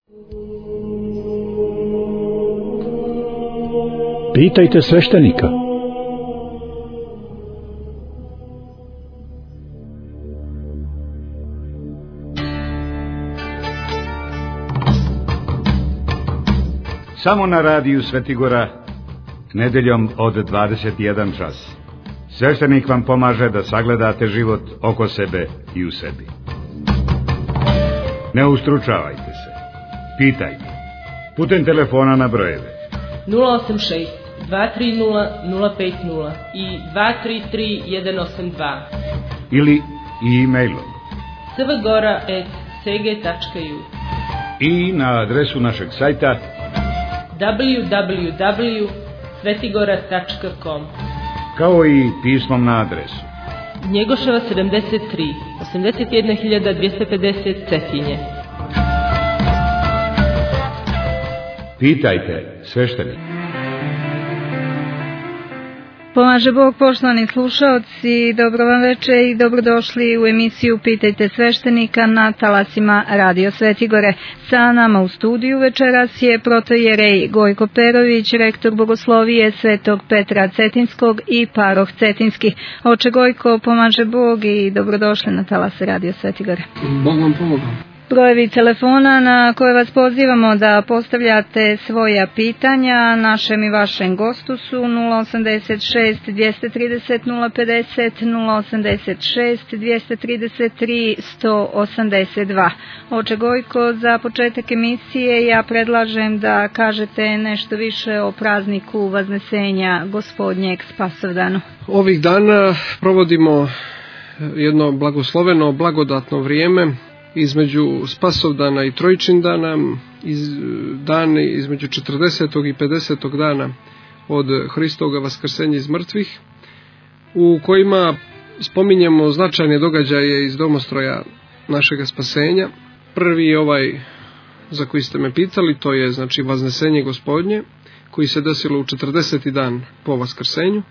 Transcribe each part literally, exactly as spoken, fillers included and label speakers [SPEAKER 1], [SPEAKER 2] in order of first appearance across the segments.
[SPEAKER 1] Pitajte sveštenika.
[SPEAKER 2] Samo na radiju Svetigora, nedeljom od dvadeset jedan čas. Sveštenik vam pomaže da sagledate život oko sebe i u sebi. Ne ustručavajte se. Pitajte. Putem telefona na brojeve
[SPEAKER 3] nula osam šest dva tri nula nula pet nula i dva tri tri jedan osam dva
[SPEAKER 2] ili i e-mailom
[SPEAKER 3] svgora at s g tačka u
[SPEAKER 2] i na adresu našeg sajta
[SPEAKER 3] w w w tačka svetigora tačka com,
[SPEAKER 2] kao i pismom na adresu
[SPEAKER 3] Njegoševa sedamdeset tri, osamdeset jedna hiljada dvjesto pedeset Cetinje.
[SPEAKER 2] Pitajte sveštenika.
[SPEAKER 4] Pomaže Bog, poštovani slušaoci, dobro vam večer i dobrodošli u emisiju Pitajte sveštenika na talasima Radio Svetigore. Sa nama u studiju večeras je protojerej Gojko Perović, rektor bogoslovije Svetog Petra Cetinskog i paroh Cetinski. Oče Gojko, pomaže Bog i dobrodošli na talas Radio Svetigore.
[SPEAKER 5] Bog vam pomogao.
[SPEAKER 4] Brojevi telefona na koje vas pozivamo da postavljate svoja pitanja našem i vašem gostu su nula osam šest dva tri nula nula pedeset, nula osam šest dva tri tri sto osamdeset dva. Oče Gojko, za početak emisije ja predlažem da kažete nešto više o prazniku Vaznesenja Gospodnjeg Spasovdanu.
[SPEAKER 5] Ovih dana provodimo jedno blagosloveno, blagodatno vrijeme između Spasovdana i Trojičindana, iz, dani između četrdesetog i pedesetog dana od Hristoga vaskrsenja iz mrtvih, u kojima spominjemo značajne događaje iz domostroja našega spasenja. Prvi je ovaj za koji ste me pitali, to je znači Vaznesenje Gospodnje, koji se desilo u četrdeseti dan po vaskrsenju,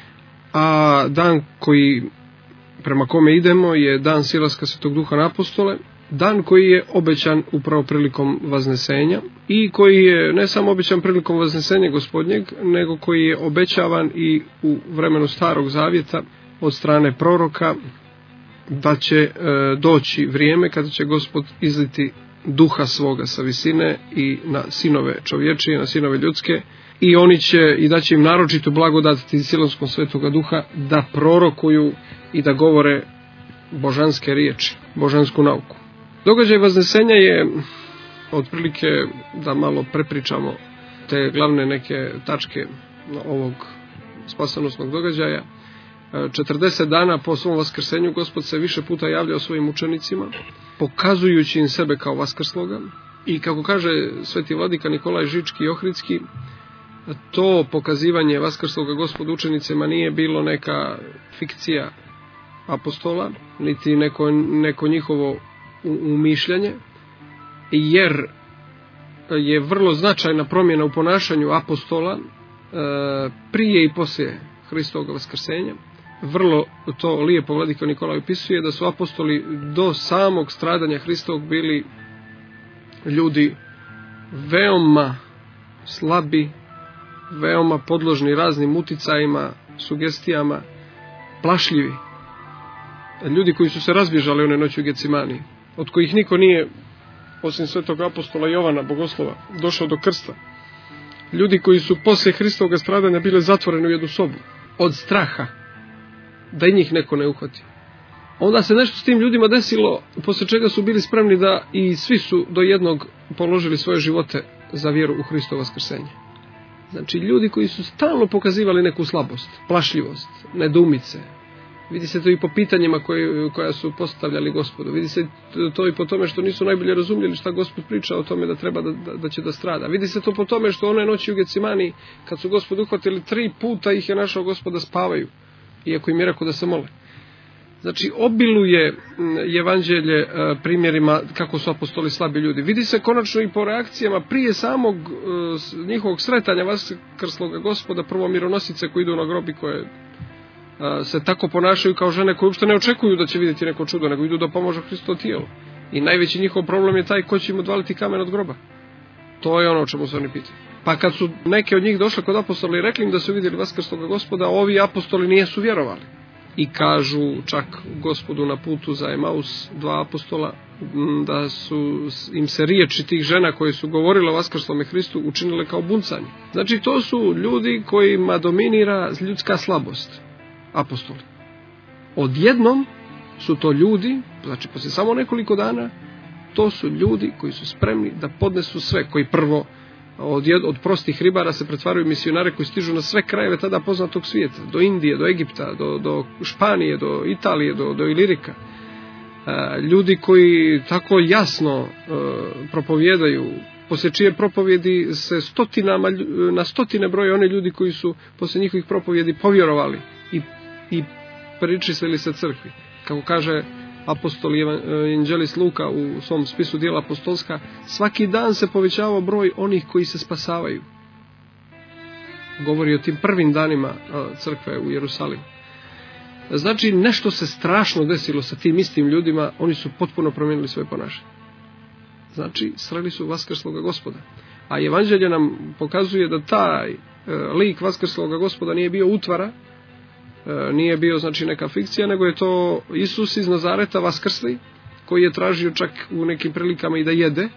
[SPEAKER 5] a dan koji prema kome idemo je dan silaska Svetog Duha na apostole, dan koji je obećan upravo prilikom Vaznesenja i koji je ne samo obećan prilikom Vaznesenja Gospodnjeg, nego koji je obećavan i u vremenu Starog Zavjeta od strane proroka, da će e, doći vrijeme kada će Gospod izliti duha svoga sa visine i na sinove čovječije, na sinove ljudske, i oni će i da će im naročitu blagodat silonskom Svetoga Duha da prorokuju i da govore božanske riječi, božansku nauku. Događaj Vaznesenja je, otprilike da malo prepričamo te glavne neke tačke ovog spasonosnog događaja. četrdeset dana po svom vaskrsenju Gospod se više puta javljao svojim učenicima, pokazujući im sebe kao vaskrsloga, i kako kaže sveti vladika Nikolaj Žički i Ohridski, to pokazivanje vaskrsloga Gospoda učenicima nije bilo neka fikcija apostola, niti neko, neko njihovo umišljanje, jer je vrlo značajna promjena u ponašanju apostola prije i poslije Hristovog vaskrsenja. Vrlo to lijepo vladika Nikolaj opisuje, da su apostoli do samog stradanja Hristovog bili ljudi veoma slabi, veoma podložni raznim uticajima, sugestijama, plašljivi. Ljudi koji su se razbježali one noći u Gecimani, od kojih niko nije, osim svetog apostola Jovana, bogoslova, došao do krsta. Ljudi koji su poslije Hristovog stradanja bili zatvoreni u jednu sobu, od straha da i njih neko ne uhvati. Onda se nešto s tim ljudima desilo, poslije čega su bili spremni da, i svi su do jednog položili svoje živote za vjeru u Hristovo vaskrsenje. Znači, ljudi koji su stalno pokazivali neku slabost, plašljivost, nedoumice. Vidi se to i po pitanjima koje, koja su postavljali Gospodu. Vidi se to i po tome što nisu najbolje razumjeli šta Gospod priča o tome da treba da, da, da će da strada. Vidi se to po tome što one noći u Gecimani, kad su Gospod uhvatili, tri puta ih je našao Gospod da spavaju, iako im je rekao da se mole. Znači, obiluje evanđelje primjerima kako su apostoli slabi ljudi. Vidi se konačno i po reakcijama prije samog njihovog sretanja vaskrsloga Gospoda, prvo mironosice koji idu na grob i koje se tako ponašaju kao žene koje uopšte ne očekuju da će vidjeti neko čudo, nego idu da pomožu Hristovo tijelo. I najveći njihov problem je taj ko će im odvaliti kamen od groba. To je ono o čemu se oni pitaju. Pa kad su neke od njih došle kod apostola i rekli im da su vidjeli vaskrsloga Gospoda, ovi apostoli nisu vjerovali. I kažu čak Gospodu na putu za Emaus, dva apostola, da su im se riječi tih žena koje su govorile o vaskrslome Hristu učinile kao buncanje. Znači to su ljudi kojima dominira ljudska slabost, apostoli. Odjednom su to ljudi, znači poslije samo nekoliko dana, to su ljudi koji su spremni da podnesu sve, koji prvo od, jed, od prostih ribara se pretvaraju misionare koji stižu na sve krajeve tada poznatog svijeta, do Indije, do Egipta, do, do Španije, do Italije, do, do Ilirika. E, ljudi koji tako jasno e, propovijedaju, poslije čije propovjedi se stotinama, na stotine broje one ljudi koji su poslije njihovih propovjedi povjerovali i, i pričistili se crkvi. Kako kaže apostol Evanđelist Luka u svom spisu djela apostolska, svaki dan se povećava broj onih koji se spasavaju. Govori o tim prvim danima crkve u Jerusalimu. Znači nešto se strašno desilo sa tim istim ljudima, oni su potpuno promijenili svoje ponašanje. Znači sreli su vaskrsloga Gospoda. A Evanđelje nam pokazuje da taj lik vaskrsloga Gospoda nije bio utvara, nije bio znači neka fikcija, nego je to Isus iz Nazareta vaskrsli, koji je tražio čak u nekim prilikama i da jede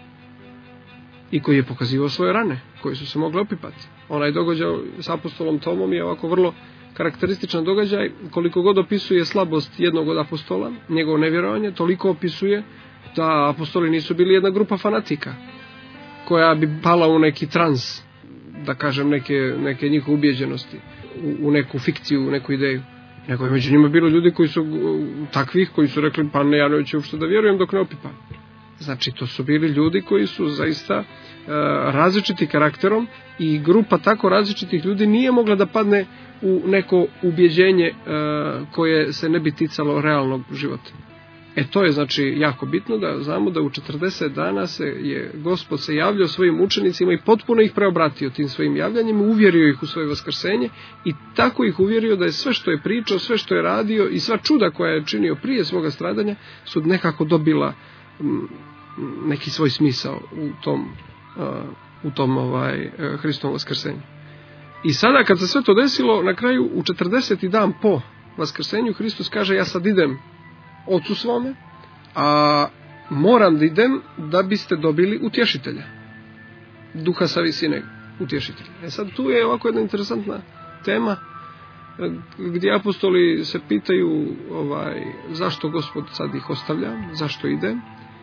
[SPEAKER 5] i koji je pokazivao svoje rane koje su se mogle opipati. Onaj događaj s apostolom Tomom je ovako vrlo karakterističan događaj. Koliko god opisuje slabost jednog od apostola, njegovo nevjerovanje, toliko opisuje da apostoli nisu bili jedna grupa fanatika koja bi pala u neki trans, da kažem neke, neke njihove ubjeđenosti, u, u neku fikciju, u neku ideju. Nego je među njima bilo ljudi koji su takvih, koji su rekli pa ne, ja neću uopšte da vjerujem dok ne opipam. Znači to su bili ljudi koji su zaista e, različiti karakterom i grupa tako različitih ljudi nije mogla da padne u neko ubjeđenje e, koje se ne bi ticalo realnog života. E to je znači jako bitno da znamo da u četrdeset dana se je Gospod se javljao svojim učenicima i potpuno ih preobratio tim svojim javljanjem, uvjerio ih u svoje vaskrsenje i tako ih uvjerio da je sve što je pričao, sve što je radio i sva čuda koja je činio prije svoga stradanja su nekako dobila m, neki svoj smisao u tom, uh, u tom ovaj, Hristovom vaskrsenju. I sada kad se sve to desilo, na kraju u četrdeseti dan po vaskrsenju Hristos kaže ja sad idem Ocu svome, a moram da idem da biste dobili utješitelja. Duha sa visine utješitelja. E sad tu je ovako jedna interesantna tema gdje apostoli se pitaju ovaj, zašto Gospod sad ih ostavlja, zašto ide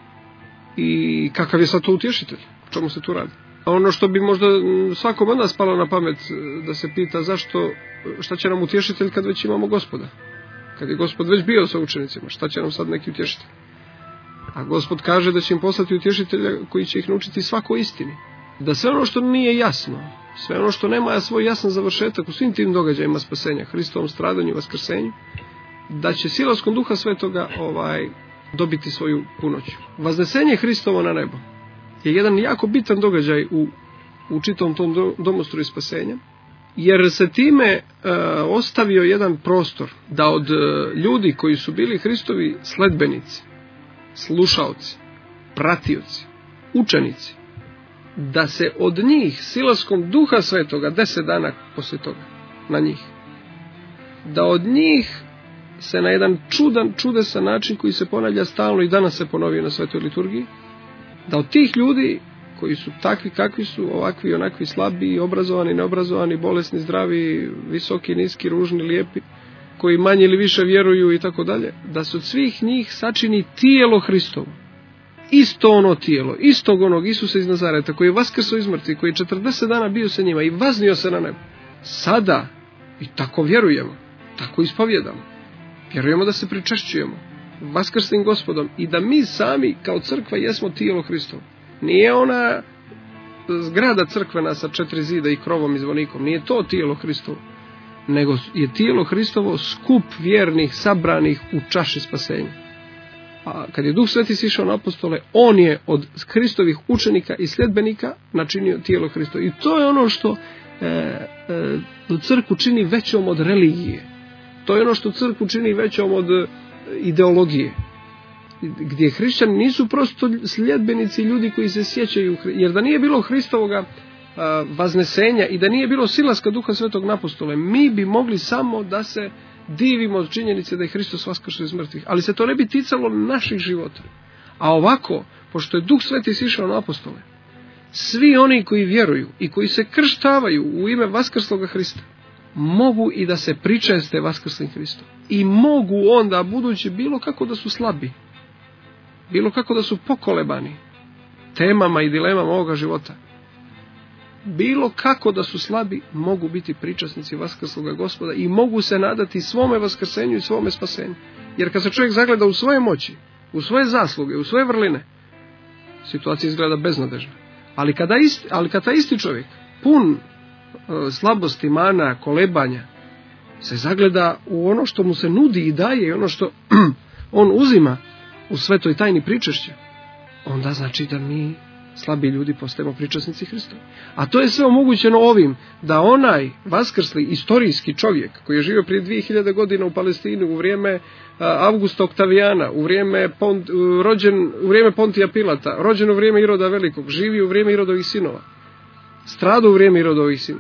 [SPEAKER 5] i kakav je sad to utješitelj, o čemu se tu radi. A ono što bi možda svakom od nas palo na pamet da se pita zašto, šta će nam utješitelj kad već imamo Gospoda. Kad je Gospod već bio sa učenicima, šta će nam sad neki utješitelj? A Gospod kaže da će im poslati utješitelja koji će ih naučiti svako istini. Da sve ono što nije jasno, sve ono što nema svoj jasan završetak u svim tim događajima spasenja, Hristovom stradanju i vaskrsenju, da će silaskom Duha Svetoga ovaj, dobiti svoju punoću. Vaznesenje Hristovo na nebo je jedan jako bitan događaj u, u čitavom tom domostroju spasenja, jer se time e, ostavio jedan prostor da od e, ljudi koji su bili Hristovi sledbenici, slušaoci, pratioci, učenici, da se od njih silaskom Duha Svetoga deset dana poslije toga na njih, da od njih se na jedan čudan, čudesan način koji se ponavlja stalno i danas se ponovio na svetoj liturgiji, da od tih ljudi koji su takvi kakvi su, ovakvi, onakvi, slabi, obrazovani, neobrazovani, bolesni, zdravi, visoki, niski, ružni, lijepi, koji manje ili više vjeruju i tako dalje, da se od svih njih sačini tijelo Hristovo. Isto ono tijelo, istog onog Isusa iz Nazareta, koji je vaskrsao iz mrtvih, koji je četrdeset dana bio sa njima i vaznio se na nebo. Sada, i tako vjerujemo, tako ispovjedamo, vjerujemo da se pričešćujemo vaskrslim Gospodom i da mi sami kao crkva jesmo tijelo Hristovo. Nije ona zgrada crkvena sa četiri zida i krovom i zvonikom, nije to tijelo Hristovo, nego je tijelo Hristovo skup vjernih sabranih u čaši spasenja. A kad je Duh Sveti sišao na apostole, on je od Hristovih učenika i sljedbenika načinio tijelo Hristovo. I to je ono što e, e, crkvu čini većom od religije. To je ono što crkvu čini većom od ideologije. gdje hrišćani nisu prosto sljedbenici ljudi koji se sjećaju, jer da nije bilo Hristovoga a, vaznesenja i da nije bilo silaska Duha Svetog na apostole, mi bi mogli samo da se divimo od činjenice da je Hristos vaskršao iz mrtvih, ali se to ne bi ticalo naših života. A ovako, pošto je Duh Sveti sišao na apostole, svi oni koji vjeruju i koji se krštavaju u ime vaskrsloga Hrista, mogu i da se pričeste vaskrslim Hristom. I mogu onda, budući bilo kako da su slabi, bilo kako da su pokolebani temama i dilemama ovoga života, bilo kako da su slabi, mogu biti pričasnici vaskrsloga Gospoda i mogu se nadati svome vaskrsenju i svome spasenju. Jer kad se čovjek zagleda u svoje moći, u svoje zasluge, u svoje vrline, situacija izgleda beznadežna. Ali kada, isti, ali kada isti čovjek, pun e, slabosti, mana, kolebanja, se zagleda u ono što mu se nudi i daje i ono što on uzima u svetoj tajni pričešća, onda znači da mi slabi ljudi postajemo pričasnici Hrista. A to je sve omogućeno ovim, da onaj vaskrsli istorijski čovjek koji je živio prije dvije hiljade godina u Palestini u vrijeme Augusta Oktavijana, u vrijeme, Pont, rođen, u vrijeme Pontija Pilata, rođen u vrijeme Iroda Velikog, živi u vrijeme Irodovih sinova, stradao u vrijeme Irodovih sinova.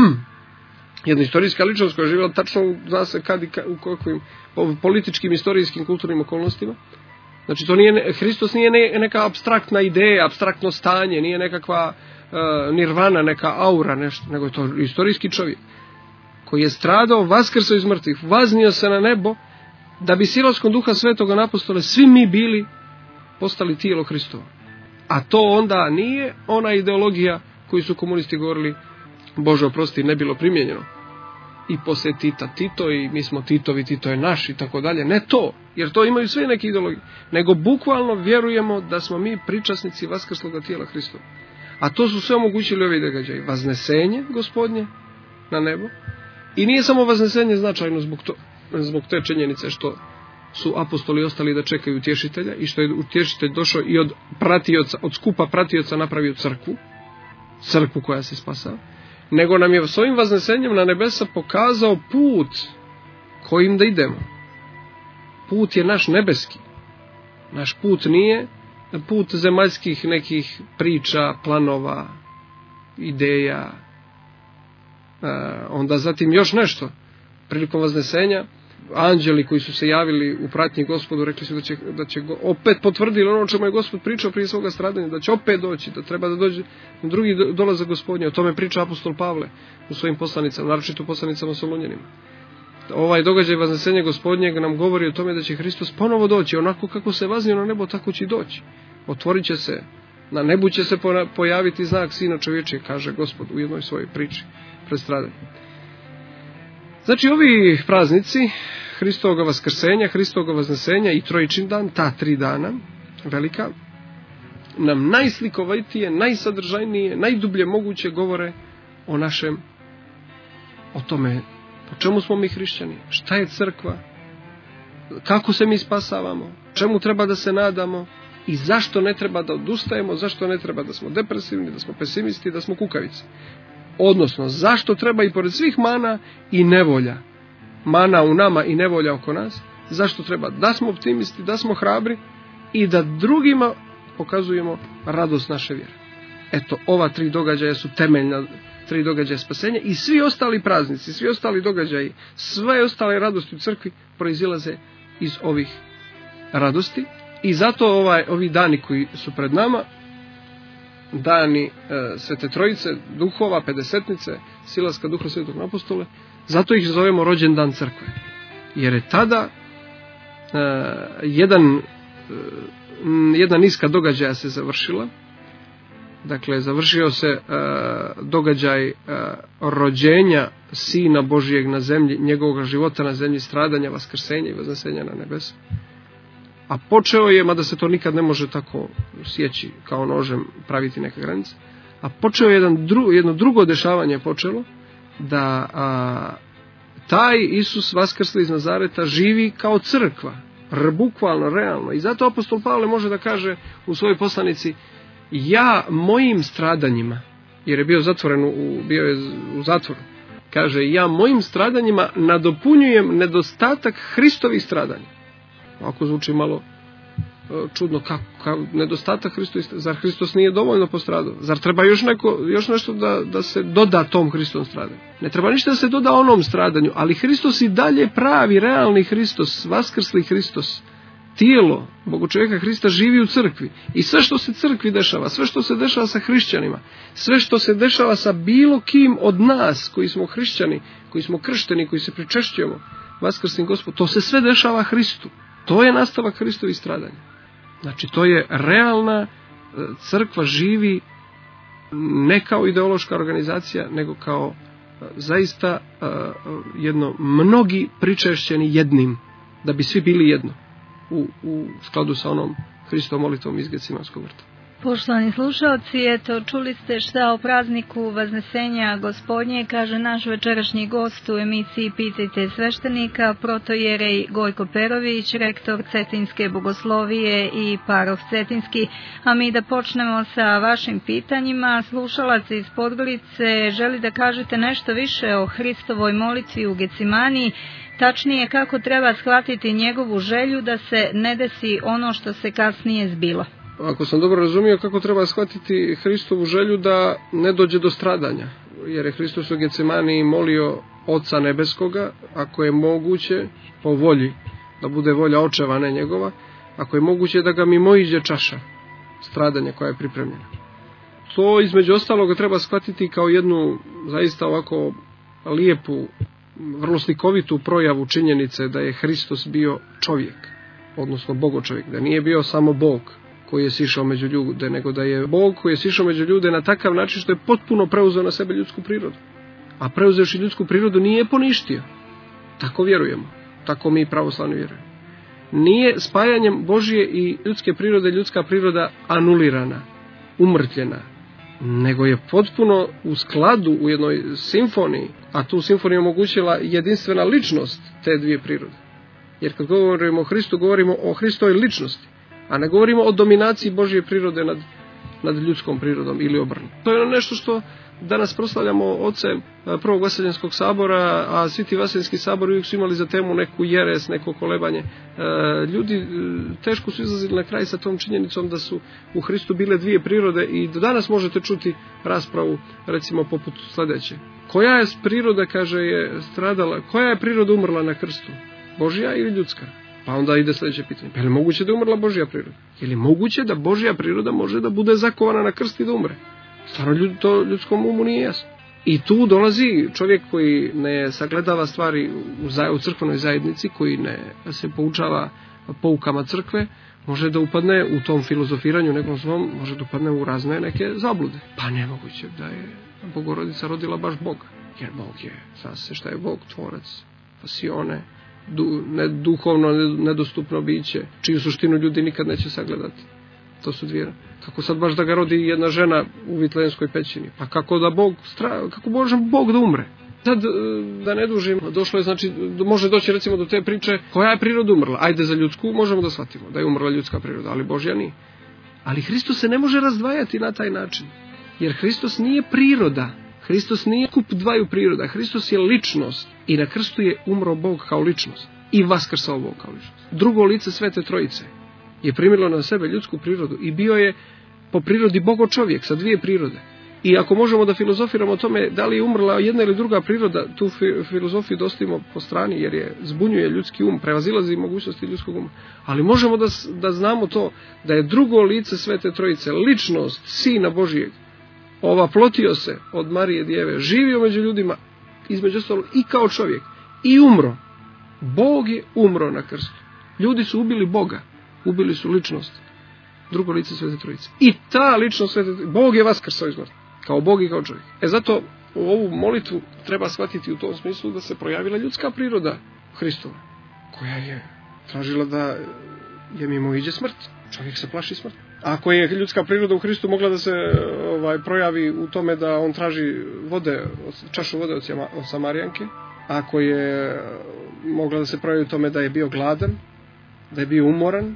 [SPEAKER 5] Jedna istorijska ličnost koja je živjela tačno, zna se kad i kad, u kakvim političkim, istorijskim, kulturnim okolnostima. Znači, to nije, Hristos nije ne, neka apstraktna ideja, apstraktno stanje, nije nekakva uh, nirvana, neka aura, nešto, nego je to istorijski čovjek koji je stradao, vaskrsao iz mrtvih, vaznio se na nebo, da bi silaskom Duha Svetoga na apostole svi mi bili postali tijelo Hristovo. A to onda nije ona ideologija koju su komunisti govorili, Bože oprosti, ne bilo primijenjeno. I poslije Tita Tito i mi smo Titovi, Tito je naš i tako dalje. Ne to, jer to imaju sve neke ideologije. Nego bukvalno vjerujemo da smo mi pričasnici vaskrsloga tijela Hristova. A to su sve omogućili ovi događaji. Vaznesenje Gospodnje na nebo. I nije samo vaznesenje značajno zbog, to, zbog te činjenice što su apostoli ostali da čekaju utješitelja i što je utješitelj došao i od pratioca, od skupa pratioca napravio crkvu, crkvu koja se spasava, nego nam je svojim vaznesenjem na nebesa pokazao put kojim da idemo. Put je naš nebeski. Naš put nije put zemaljskih nekih priča, planova, ideja. E, onda zatim još nešto. Prilikom vaznesenja, anđeli koji su se javili u pratnji Gospodu rekli su da će, da će go, opet potvrdili ono o čemu je Gospod pričao prije svoga stradanja, da će opet doći, da treba da dođe drugi dolazak Gospodnja. O tome priča apostol Pavle u svojim poslanicama, naročito u poslanicama Solunjanima. Ovaj događaj vaznesenja Gospodnjeg nam govori o tome da će Hristos ponovo doći, onako kako se vaznio na nebo, tako će i doći. Otvorit će se, na nebu će se pojaviti znak Sina čovječeg, kaže Gospod u jednoj svojoj priči pred stradanjem. Znači, ovi praznici Hristovoga vaskrsenja, Hristovoga vaznesenja i Trojičin dan, ta tri dana velika, nam najslikovitije, najsadržajnije, najdublje moguće govore o našem, o tome po čemu smo mi hrišćani, šta je crkva, kako se mi spasavamo, čemu treba da se nadamo i zašto ne treba da odustajemo, zašto ne treba da smo depresivni, da smo pesimisti, da smo kukavici. Odnosno, zašto treba i pored svih mana i nevolja, mana u nama i nevolja oko nas, zašto treba da smo optimisti, da smo hrabri i da drugima pokazujemo radost naše vjere. Eto, ova tri događaja su temeljna tri događaja spasenja i svi ostali praznici, svi ostali događaji, sve ostale radosti u crkvi proizilaze iz ovih radosti i zato ovaj, ovi dani koji su pred nama, dani e, Svete Trojice, duhova, pedesetnice, silaska Duha Svetog na apostole, zato ih zovemo rođendan crkve. Jer je tada e, jedan, e, jedna niska događaja se završila. Dakle, završio se e, događaj e, rođenja Sina Božijeg na zemlji, njegovog života na zemlji, stradanja, vaskrsenja i vaznesenja na nebesu. A počeo je, mada se to nikad ne može tako sjeći kao nožem, praviti neka granica, a počeo je jedan dru, jedno drugo dešavanje počelo, da a, taj Isus vaskrsli iz Nazareta živi kao crkva, r, bukvalno, realno. I zato apostol Pavle može da kaže u svojoj poslanici, ja mojim stradanjima, jer je bio zatvoren, u, bio je u zatvoru, kaže, ja mojim stradanjima nadopunjujem nedostatak Hristovih stradanja. Ako zvuči malo čudno, kako, kako nedostatak Hristovih, zar Hristos nije dovoljno postradao? Zar treba još, neko, još nešto da, da se doda tom Hristovom stradanju? Ne treba ništa da se doda onom stradanju, ali Hristos i dalje pravi, realni Hristos, vaskrsli Hristos, tijelo Bogu čovjeka Hrista živi u crkvi. I sve što se crkvi dešava, sve što se dešava sa hrišćanima, sve što se dešava sa bilo kim od nas koji smo hrišćani, koji smo kršteni, koji se pričešćujemo vaskrsnim Gospodom, to se sve dešava Hristu. To je nastavak Hristovih stradanja. Znači, to je realna crkva, živi ne kao ideološka organizacija, nego kao zaista jedno mnogi pričešćeni jednim, da bi svi bili jedno u, u skladu sa onom Hristovom molitvom iz Gecimanskog vrta.
[SPEAKER 4] Poštovani slušalci, eto, čuli ste šta o prazniku Vaznesenja Gospodnje, kaže naš večerašnji gost u emisiji Pitajte sveštenika, protojerej Gojko Perović, rektor Cetinske bogoslovije i paroh Cetinski. A mi da počnemo sa vašim pitanjima. Slušalac iz Podgorice želi da kažete nešto više o Hristovoj molitvi u Gecimani, tačnije kako treba shvatiti njegovu želju da se ne desi ono što se kasnije zbilo.
[SPEAKER 5] Ako sam dobro razumio, kako treba shvatiti Hristovu želju da ne dođe do stradanja, jer je Hristos u Gecimani molio Oca Nebeskoga, ako je moguće, po volji, da bude volja očeva, a ne njegova, ako je moguće da ga mimoiđe čaša stradanja koja je pripremljena. To između ostaloga treba shvatiti kao jednu zaista ovako lijepu, vrlo slikovitu projavu činjenice da je Hristos bio čovjek, odnosno bogočovjek, da nije bio samo Bog koji je sišao među ljude, nego da je Bog koji je sišao među ljude na takav način što je potpuno preuzeo na sebe ljudsku prirodu. A preuzevši ljudsku prirodu nije poništio. Tako vjerujemo. Tako mi pravoslavni vjerujemo. Nije spajanjem Božje i ljudske prirode ljudska priroda anulirana, umrtljena, nego je potpuno u skladu u jednoj simfoniji, a tu simfoniju omogućila jedinstvena ličnost te dvije prirode. Jer kad govorimo o Hristu, govorimo o Hristovoj ličnosti, a ne govorimo o dominaciji Božje prirode nad, nad ljudskom prirodom ili obrnuto. To je nešto što danas proslavljamo ocem prvog Vaseljenskog sabora, a svi ti Vaseljenski sabor uvijek su imali za temu neku jeres, neko kolebanje. Ljudi teško su izlazili na kraj sa tom činjenicom da su u Hristu bile dvije prirode i do danas možete čuti raspravu recimo poput sljedeće. Koja je priroda, kaže, je stradala, koja je priroda umrla na krstu? Božja ili ljudska? Pa onda ide sljedeće pitanje. Je li moguće da je umrla Božja priroda? Je li moguće da Božja priroda može da bude zakovana na krst i da umre? Stvarno ljud, to ljudskom umu nije jasno. I tu dolazi čovjek koji ne sagledava stvari u, za, u crkvenoj zajednici, koji ne se poučava poukama crkve, može da upadne u tom filozofiranju nekom svom, može da upadne u razne neke zablude. Pa nemoguće da je Bogorodica rodila baš Boga. Jer Bog je, zna se šta je Bog, tvorac, pasione, Du, ne, duhovno nedostupno biće, čiju suštinu ljudi nikad neće sagledati. To su dvije. Kako sad baš da ga rodi jedna žena u Vitlejenskoj pećini? Pa kako da Bog, stra, kako može Bog da umre? Sad, da ne dužim, došlo je, znači, može doći recimo do te priče, koja je priroda umrla? Ajde, za ljudsku možemo da shvatimo da je umrla ljudska priroda, ali Božja nije. Ali Hristos se ne može razdvajati na taj način, jer Hristos nije priroda. Hristos nije kup dvaju priroda, Hristos je ličnost i na krstu je umro Bog kao ličnost i vaskrsao Bog kao ličnost. Drugo lice Svete Trojice je primilo na sebe ljudsku prirodu i bio je po prirodi Bogo čovjek sa dvije prirode. I ako možemo da filozofiramo o tome da li je umrla jedna ili druga priroda, tu filozofiju dostavimo po strani jer je zbunjuje ljudski um, prevazilazi mogućnosti ljudskog uma. Ali možemo da, da znamo to da je drugo lice Svete Trojice, ličnost Sina Božijeg, ovaplotio se od Marije Djeve, živio među ljudima, između ostalog i kao čovjek, i umro. Bog je umro na krstu. Ljudi su ubili Boga, ubili su ličnost, drugo lice Svete Trojice. I ta ličnost Svete Trojice, Bog je vaskrsao iz mrtvih, kao Bog i kao čovjek. E zato ovu molitvu treba shvatiti u tom smislu da se projavila ljudska priroda Hristova, koja je tražila da je mimoiđe smrt. Čovjek se plaši smrti. Ako je ljudska priroda u Hristu mogla da se ovaj, projavi u tome da on traži vode, čašu vode od, od Samarijanke, ako je mogla da se projavi u tome da je bio gladan, da je bio umoran,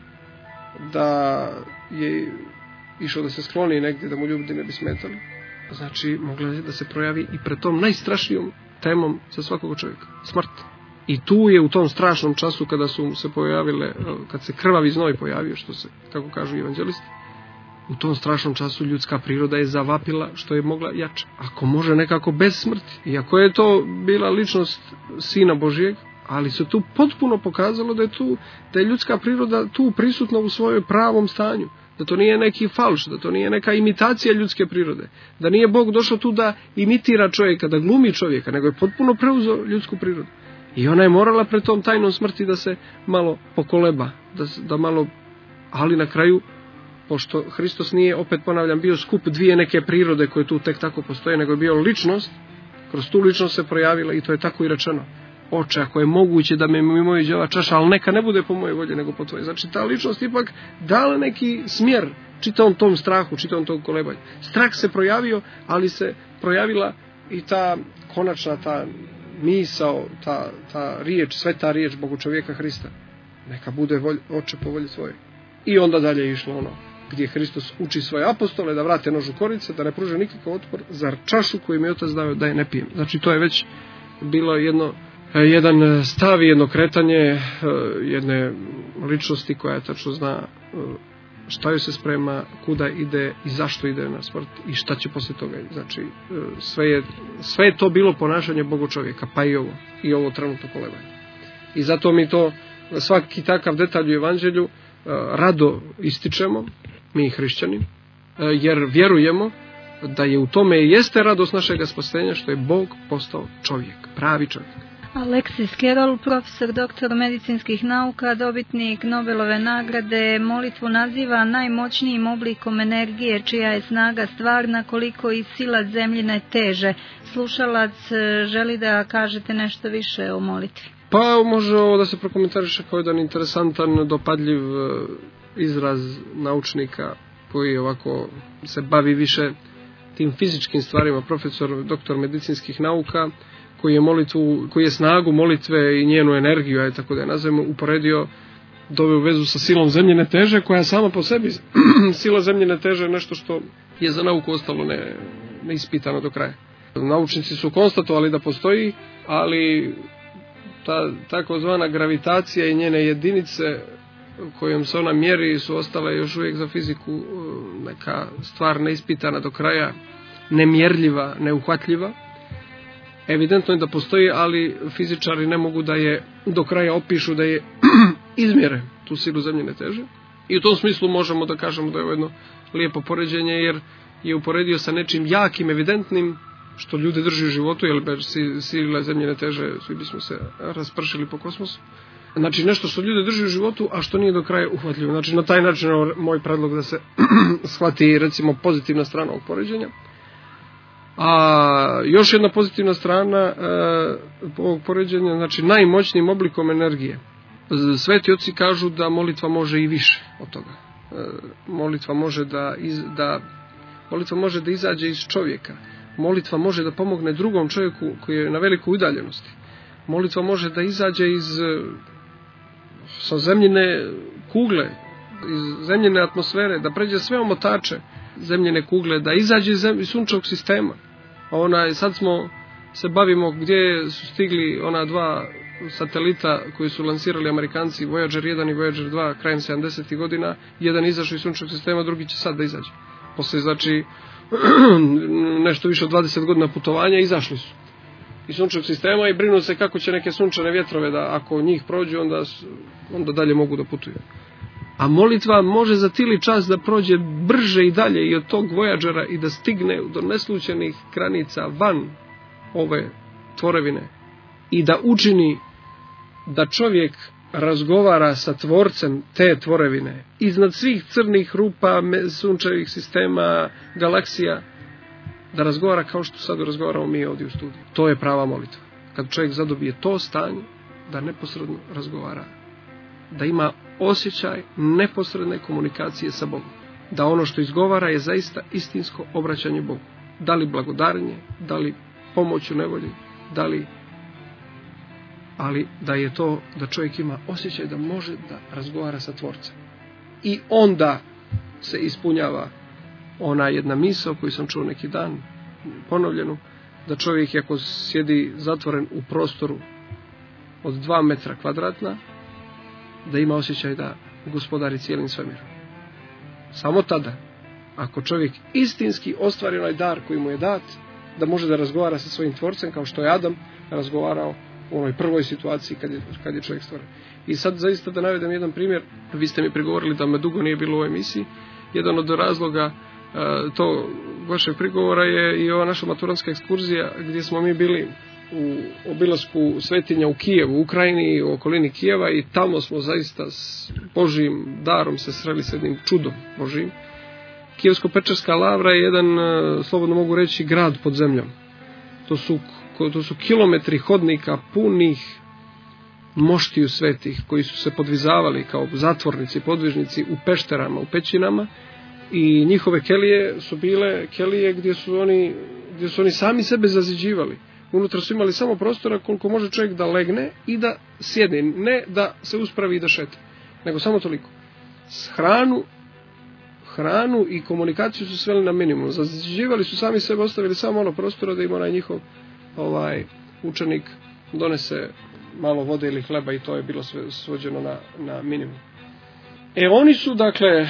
[SPEAKER 5] da je išao da se skloni negdje da mu ljudi ne bi smetali, znači mogla je da se projavi i pred tom najstrašnijom temom za svakog čovjeka, smrt. I tu je u tom strašnom času kada su se pojavile, kad se krvavi znoj pojavio, što se, kako kažu evanđelisti, u tom strašnom času ljudska priroda je zavapila što je mogla jače. Ako može nekako bez smrti. Iako je to bila ličnost Sina Božijeg, ali se tu potpuno pokazalo da je tu, da je ljudska priroda tu prisutna u svojoj pravom stanju. Da to nije neki falš, da to nije neka imitacija ljudske prirode. Da nije Bog došao tu da imitira čovjeka, da glumi čovjeka, nego je potpuno preuzeo ljudsku prirodu. I ona je morala pred tom tajnom smrti da se malo pokoleba, da, da malo, ali na kraju, pošto Hristos nije, opet ponavljam, bio skup dvije neke prirode koje tu tek tako postoje, nego je bio ličnost, kroz tu ličnost se projavila i to je tako i rečeno. Oče, ako je moguće da me mimo iđe ova čaša, ali neka ne bude po mojoj volji nego po tvojoj. Znači ta ličnost ipak dala neki smjer čitavom tom strahu, čitavom tom kolebanju. Strah se projavio, ali se projavila i ta konačna ta misao, ta, ta riječ, sveta riječ Bogu čovjeka Hrista. Neka bude volj, oče po volji svoje. I onda dalje je išlo ono gdje Hristos uči svoje apostole da vrate nož u korice, da ne pruže nikakav otpor za čašu koju mi je Otac dao da je ne pijem. Znači to je već bilo jedno, jedan stav, jedno kretanje jedne ličnosti koja tačno zna šta joj se sprema, kuda ide i zašto ide na smrt i šta će poslije toga. Znači sve je, sve je to bilo ponašanje Bogu čovjeka, pa i ovo, i ovo trenutno kolebanje. I zato mi to, svaki takav detalj u evanđelju rado ističemo, mi hrišćani, jer vjerujemo da je u tome jeste radost našega spasenja što je Bog postao čovjek, pravi čovjek.
[SPEAKER 4] Aleksis Kerol, profesor, doktor medicinskih nauka, dobitnik Nobelove nagrade, molitvu naziva najmoćnijim oblikom energije čija je snaga stvarna koliko i sila zemljine teže. Slušalac želi da kažete nešto više o molitvi.
[SPEAKER 5] Pa može ovo da se prokomentariše kao jedan interesantan, dopadljiv izraz naučnika koji ovako se bavi više tim fizičkim stvarima, profesor, doktor medicinskih nauka, koji je molitvu, koji je snagu molitve i njenu energiju, aj tako da je nazvemo, uporedio, doveo u vezu sa silom zemljine teže, koja sama po sebi, sila zemljine teže je nešto što je za nauku ostalo ne, neispitano do kraja. Naučnici su konstatovali da postoji, ali ta takozvana gravitacija i njene jedinice kojom se ona mjeri su ostale još uvijek za fiziku neka stvar neispitana do kraja, nemjerljiva, neuhvatljiva. Evidentno je da postoji, ali fizičari ne mogu da je do kraja opišu, da je izmjere tu silu zemljine teže. I u tom smislu možemo da kažemo da je ovo jedno lijepo poređenje, jer je uporedio sa nečim jakim, evidentnim, što ljude drži u životu, jer bez sile zemljine teže svi bismo se raspršili po kosmosu. Znači nešto što ljude drži u životu, a što nije do kraja uhvatljivo. Znači na taj način moj predlog da se shvati recimo pozitivna strana ovog poređenja. A još jedna pozitivna strana e, ovog poređenja, znači najmoćnijim oblikom energije. Sveti oci kažu da molitva može i više od toga. E, molitva može da, iz, da molitva može da izađe iz čovjeka. Molitva može da pomogne drugom čovjeku koji je na velikoj udaljenosti. Molitva može da izađe iz sa zemljine kugle, iz zemljine atmosfere, da pređe sve omotače zemljine kugle, da izađe iz, iz sunčevog sistema. Ona, sad smo se bavimo gdje su stigli ona dva satelita koji su lansirali Amerikanci, Voyager jedan i Voyager dva, krajem sedamdesetih godina. Jedan izašao iz sunčevog sistema, drugi će sad da izađe. Posle, znači, nešto više od dvadeset godina putovanja izašli su iz sunčevog sistema i brinu se kako će neke sunčane vjetrove da ako njih prođu onda, onda dalje mogu da putuju. A molitva može za tili čas da prođe brže i dalje i od tog Voyagera i da stigne do neslućenih granica van ove tvorevine i da učini da čovjek razgovara sa tvorcem te tvorevine iznad svih crnih rupa, sunčevih sistema, galaksija, da razgovara kao što sad razgovaramo mi ovdje u studiju. To je prava molitva. Kad čovjek zadobije to stanje, da neposredno razgovara, da ima osjećaj neposredne komunikacije sa Bogom, da ono što izgovara je zaista istinsko obraćanje Bogu. Da li blagodarenje, da li pomoć u nevolji, da li, ali da je to da čovjek ima osjećaj da može da razgovara sa tvorcem. I onda se ispunjava ona jedna misao koju sam čuo neki dan, ponovljenu, da čovjek ako sjedi zatvoren u prostoru od dva metra kvadratna, da ima osjećaj da gospodari cijelim svemirom. Samo tada, ako čovjek istinski ostvari onaj dar koji mu je dat, da može da razgovara sa svojim tvorcem, kao što je Adam razgovarao u onoj prvoj situaciji kad je, kad je čovjek stvoren. I sad zaista da navedem jedan primjer, vi ste mi prigovorili da me dugo nije bilo u ovoj emisiji. Jedan od razloga uh, to vašeg prigovora je i ova naša maturanska ekskurzija gdje smo mi bili u obilasku svetinja u Kijevu, u Ukrajini, u okolini Kijeva, i tamo smo zaista s Božjim darom se sreli s jednim čudom Božjim. Kijevsko-Pečerska lavra je jedan, slobodno mogu reći, grad pod zemljom. To su, to su kilometri hodnika punih moštiju svetih koji su se podvizavali kao zatvornici, podvižnici u pešterama, u pećinama, i njihove kelije su bile kelije gdje su oni, gdje su oni sami sebe zaziđivali. Unutra su imali samo prostora koliko može čovjek da legne i da sjedne, ne da se uspravi i da šeta, nego samo toliko. S hranu, hranu i komunikaciju su sveli na minimum. Zaziđivali su sami sebe, ostavili samo malo prostora da im onaj njihov ovaj, učenik donese malo vode ili hleba, i to je bilo sve svođeno na, na minimum. E oni su, dakle,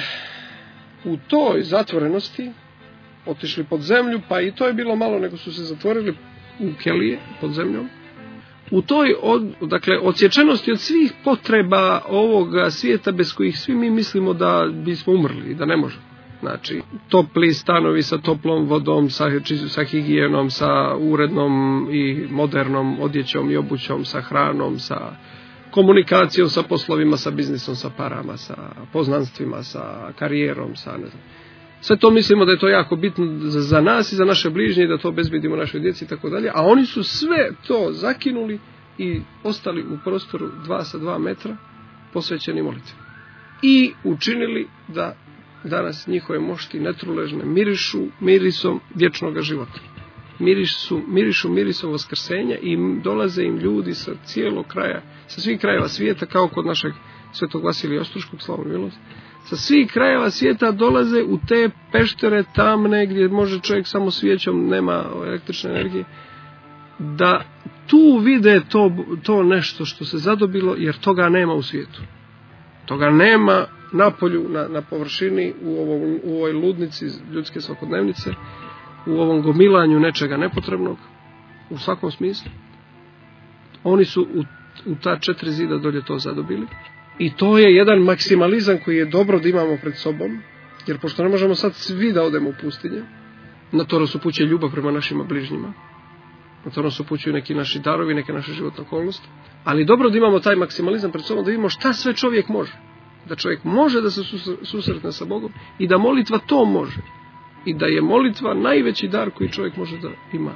[SPEAKER 5] u toj zatvorenosti otišli pod zemlju, pa i to je bilo malo, nego su se zatvorili u kelije pod zemljom. U toj, od, dakle, odsječenosti od svih potreba ovoga svijeta bez kojih svi mi mislimo da bismo umrli i da ne možemo. Znači, topli stanovi sa toplom vodom, sa, sa higijenom, sa urednom i modernom odjećom i obućom, sa hranom, sa komunikacijom, sa poslovima, sa biznisom, sa parama, sa poznanstvima, sa karijerom, sa ne znam. Sve to mislimo da je to jako bitno za, za nas i za naše bližnje, da to obezbedimo našoj djeci i tako dalje, a oni su sve to zakinuli i ostali u prostoru dva sa dva metra posvećeni molitvi. I učinili da danas njihove mošti netruležne mirišu mirisom vječnog života. Mirišu, mirišu mirisom vaskrsenja i dolaze im ljudi sa cijelog kraja, sa svih krajeva svijeta, kao kod našeg svetog Vasilija Ostruškog, slavu milost. Sa svih krajeva svijeta dolaze u te peštere tamne gdje može čovjek samo svijećom, nema električne energije, da tu vide to, to nešto što se zadobilo, jer toga nema u svijetu. Toga nema na polju, na, na površini, u, ovom, u ovoj ludnici ljudske svakodnevnice, u ovom gomilanju nečega nepotrebnog, u svakom smislu. Oni su u, u ta četiri zida dolje to zadobili. I to je jedan maksimalizam koji je dobro da imamo pred sobom, jer pošto ne možemo sad svi da odemo u pustinje, na to nas upućuje ljubav prema našima bližnjima, na to nas upućuju neki naši darovi, neke naše životne okolnosti, ali dobro da imamo taj maksimalizam pred sobom, da vidimo šta sve čovjek može, da čovjek može da se susretne sa Bogom i da molitva to može, i da je molitva najveći dar koji čovjek može da ima,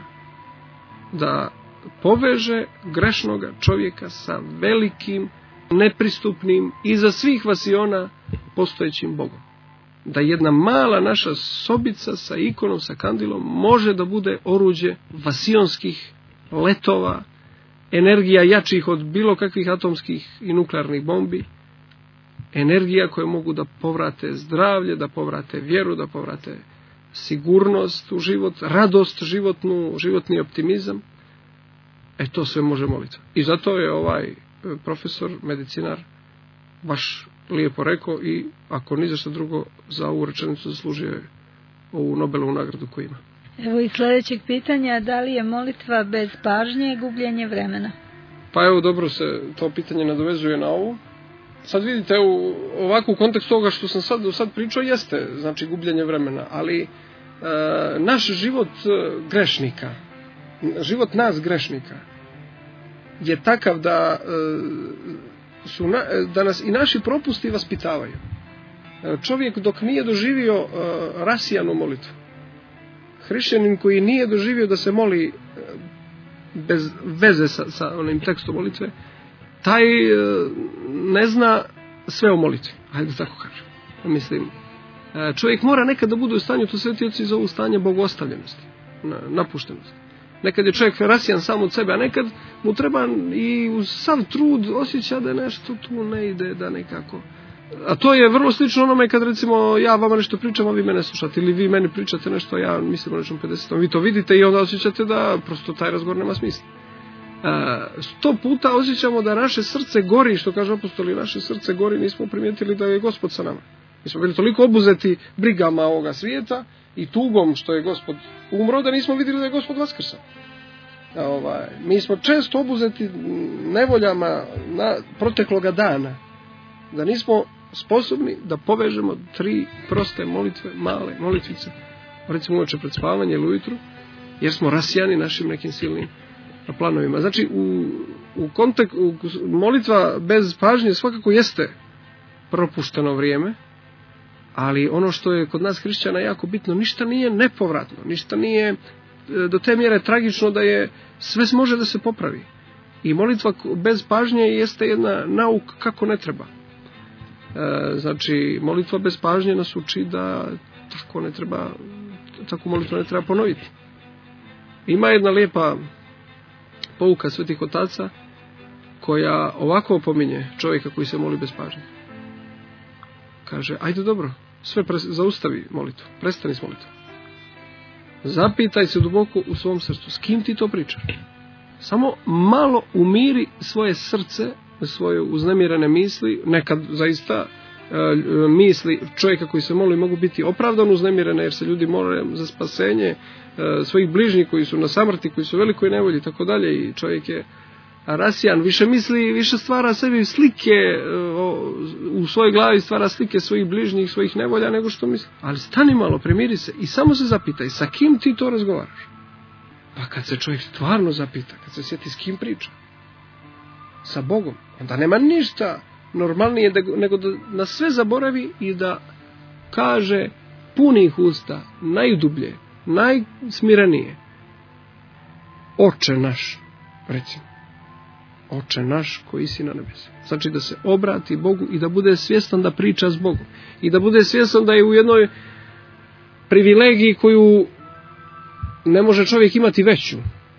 [SPEAKER 5] da poveže grešnoga čovjeka sa velikim, nepristupnim i za svih vasiona postojećim Bogom. Da jedna mala naša sobica sa ikonom, sa kandilom može da bude oruđe vasionskih letova, energija jačih od bilo kakvih atomskih i nuklearnih bombi, energija koje mogu da povrate zdravlje, da povrate vjeru, da povrate sigurnost u život, radost životnu, životni optimizam. E to sve može molitva. I zato je ovaj profesor, medicinar, baš lijepo rekao, i ako ni za što drugo, za ovu rečenicu zaslužuje ovu Nobelovu nagradu koju ima.
[SPEAKER 4] Evo i sljedećeg pitanja, da li je molitva bez pažnje gubljenje vremena?
[SPEAKER 5] Pa evo, dobro se to pitanje nadovezuje na ovo. Sad vidite, u, ovako u kontekstu toga što sam sad, sad pričao, jeste, znači gubljenje vremena, ali e, naš život grešnika, život nas grešnika, je takav da, su na, da nas i naši propusti vaspitavaju. Čovjek dok nije doživio rasijanu molitvu, hrišćanin koji nije doživio da se moli bez veze sa, sa onim tekstom molitve, taj ne zna sve o molitvi. Hajde tako kažem. Mislim, čovjek mora nekad da bude u stanju, to sveti oci zovu stanje bogostavljenosti, napuštenosti. Nekad je čovjek rasijan sam od sebe, a nekad mu treba i uz sav trud osjeća da nešto tu ne ide, da nekako. A to je vrlo slično onome kad recimo ja vama nešto pričam, a vi mene slušate, ili vi meni pričate nešto, a ja mislim o nečem pedesetom. Vi to vidite i onda osjećate da prosto taj razgovor nema smisla. sto puta osjećamo da naše srce gori, što kaže apostoli, naše srce gori, nismo primijetili da je Gospod sa nama. Mi smo bili toliko obuzeti brigama ovoga svijeta i tugom što je Gospod umro, da nismo vidjeli da je Gospod vaskrsao. Ovaj, mi smo često obuzeti nevoljama na protekloga dana, da nismo sposobni da povežemo tri proste molitve, male molitvice, recimo uveče pred spavanje ili ujutru, jer smo rasijani našim nekim silnim planovima. Znači, u, u kontek, u molitva bez pažnje svakako jeste propušteno vrijeme, ali ono što je kod nas hrišćana jako bitno, ništa nije nepovratno, ništa nije do te mjere tragično da je sve može da se popravi. I molitva bez pažnje jeste jedna nauka kako ne treba. E, znači, molitva bez pažnje nas uči da tako ne treba, takvu molitvu ne treba ponoviti. Ima jedna lijepa pouka svetih otaca koja ovako opominje čovjeka koji se moli bez pažnje. Kaže, ajde dobro, sve pre, zaustavi molitvu, prestani s molitvom. Zapitaj se duboko u svom srcu, s kim ti to pričaš? Samo malo umiri svoje srce, svoje uznemirene misli, nekad zaista e, misli čovjeka koji se moli mogu biti opravdano uznemirene, jer se ljudi mole za spasenje e, svojih bližnjih koji su na samrti, koji su u velikoj nevolji i tako dalje, i čovjek je rasijan, više misli, više stvara sebi slike e, o, u svojoj glavi stvara slike svojih bližnjih, svojih nevolja nego što misli. Ali stani malo, primiri se i samo se zapitaj sa kim ti to razgovaraš. Pa kad se čovjek stvarno zapita, kad se sjeti s kim priča, sa Bogom, onda nema ništa normalnije nego da na sve zaboravi i da kaže punih usta, najdublje, najsmirenije, Oče naš, recimo, Oče naš koji si na nebesu. Znači da se obrati Bogu i da bude svjestan da priča s Bogom. I da bude svjestan da je u jednoj privilegiji koju ne može čovjek imati veću,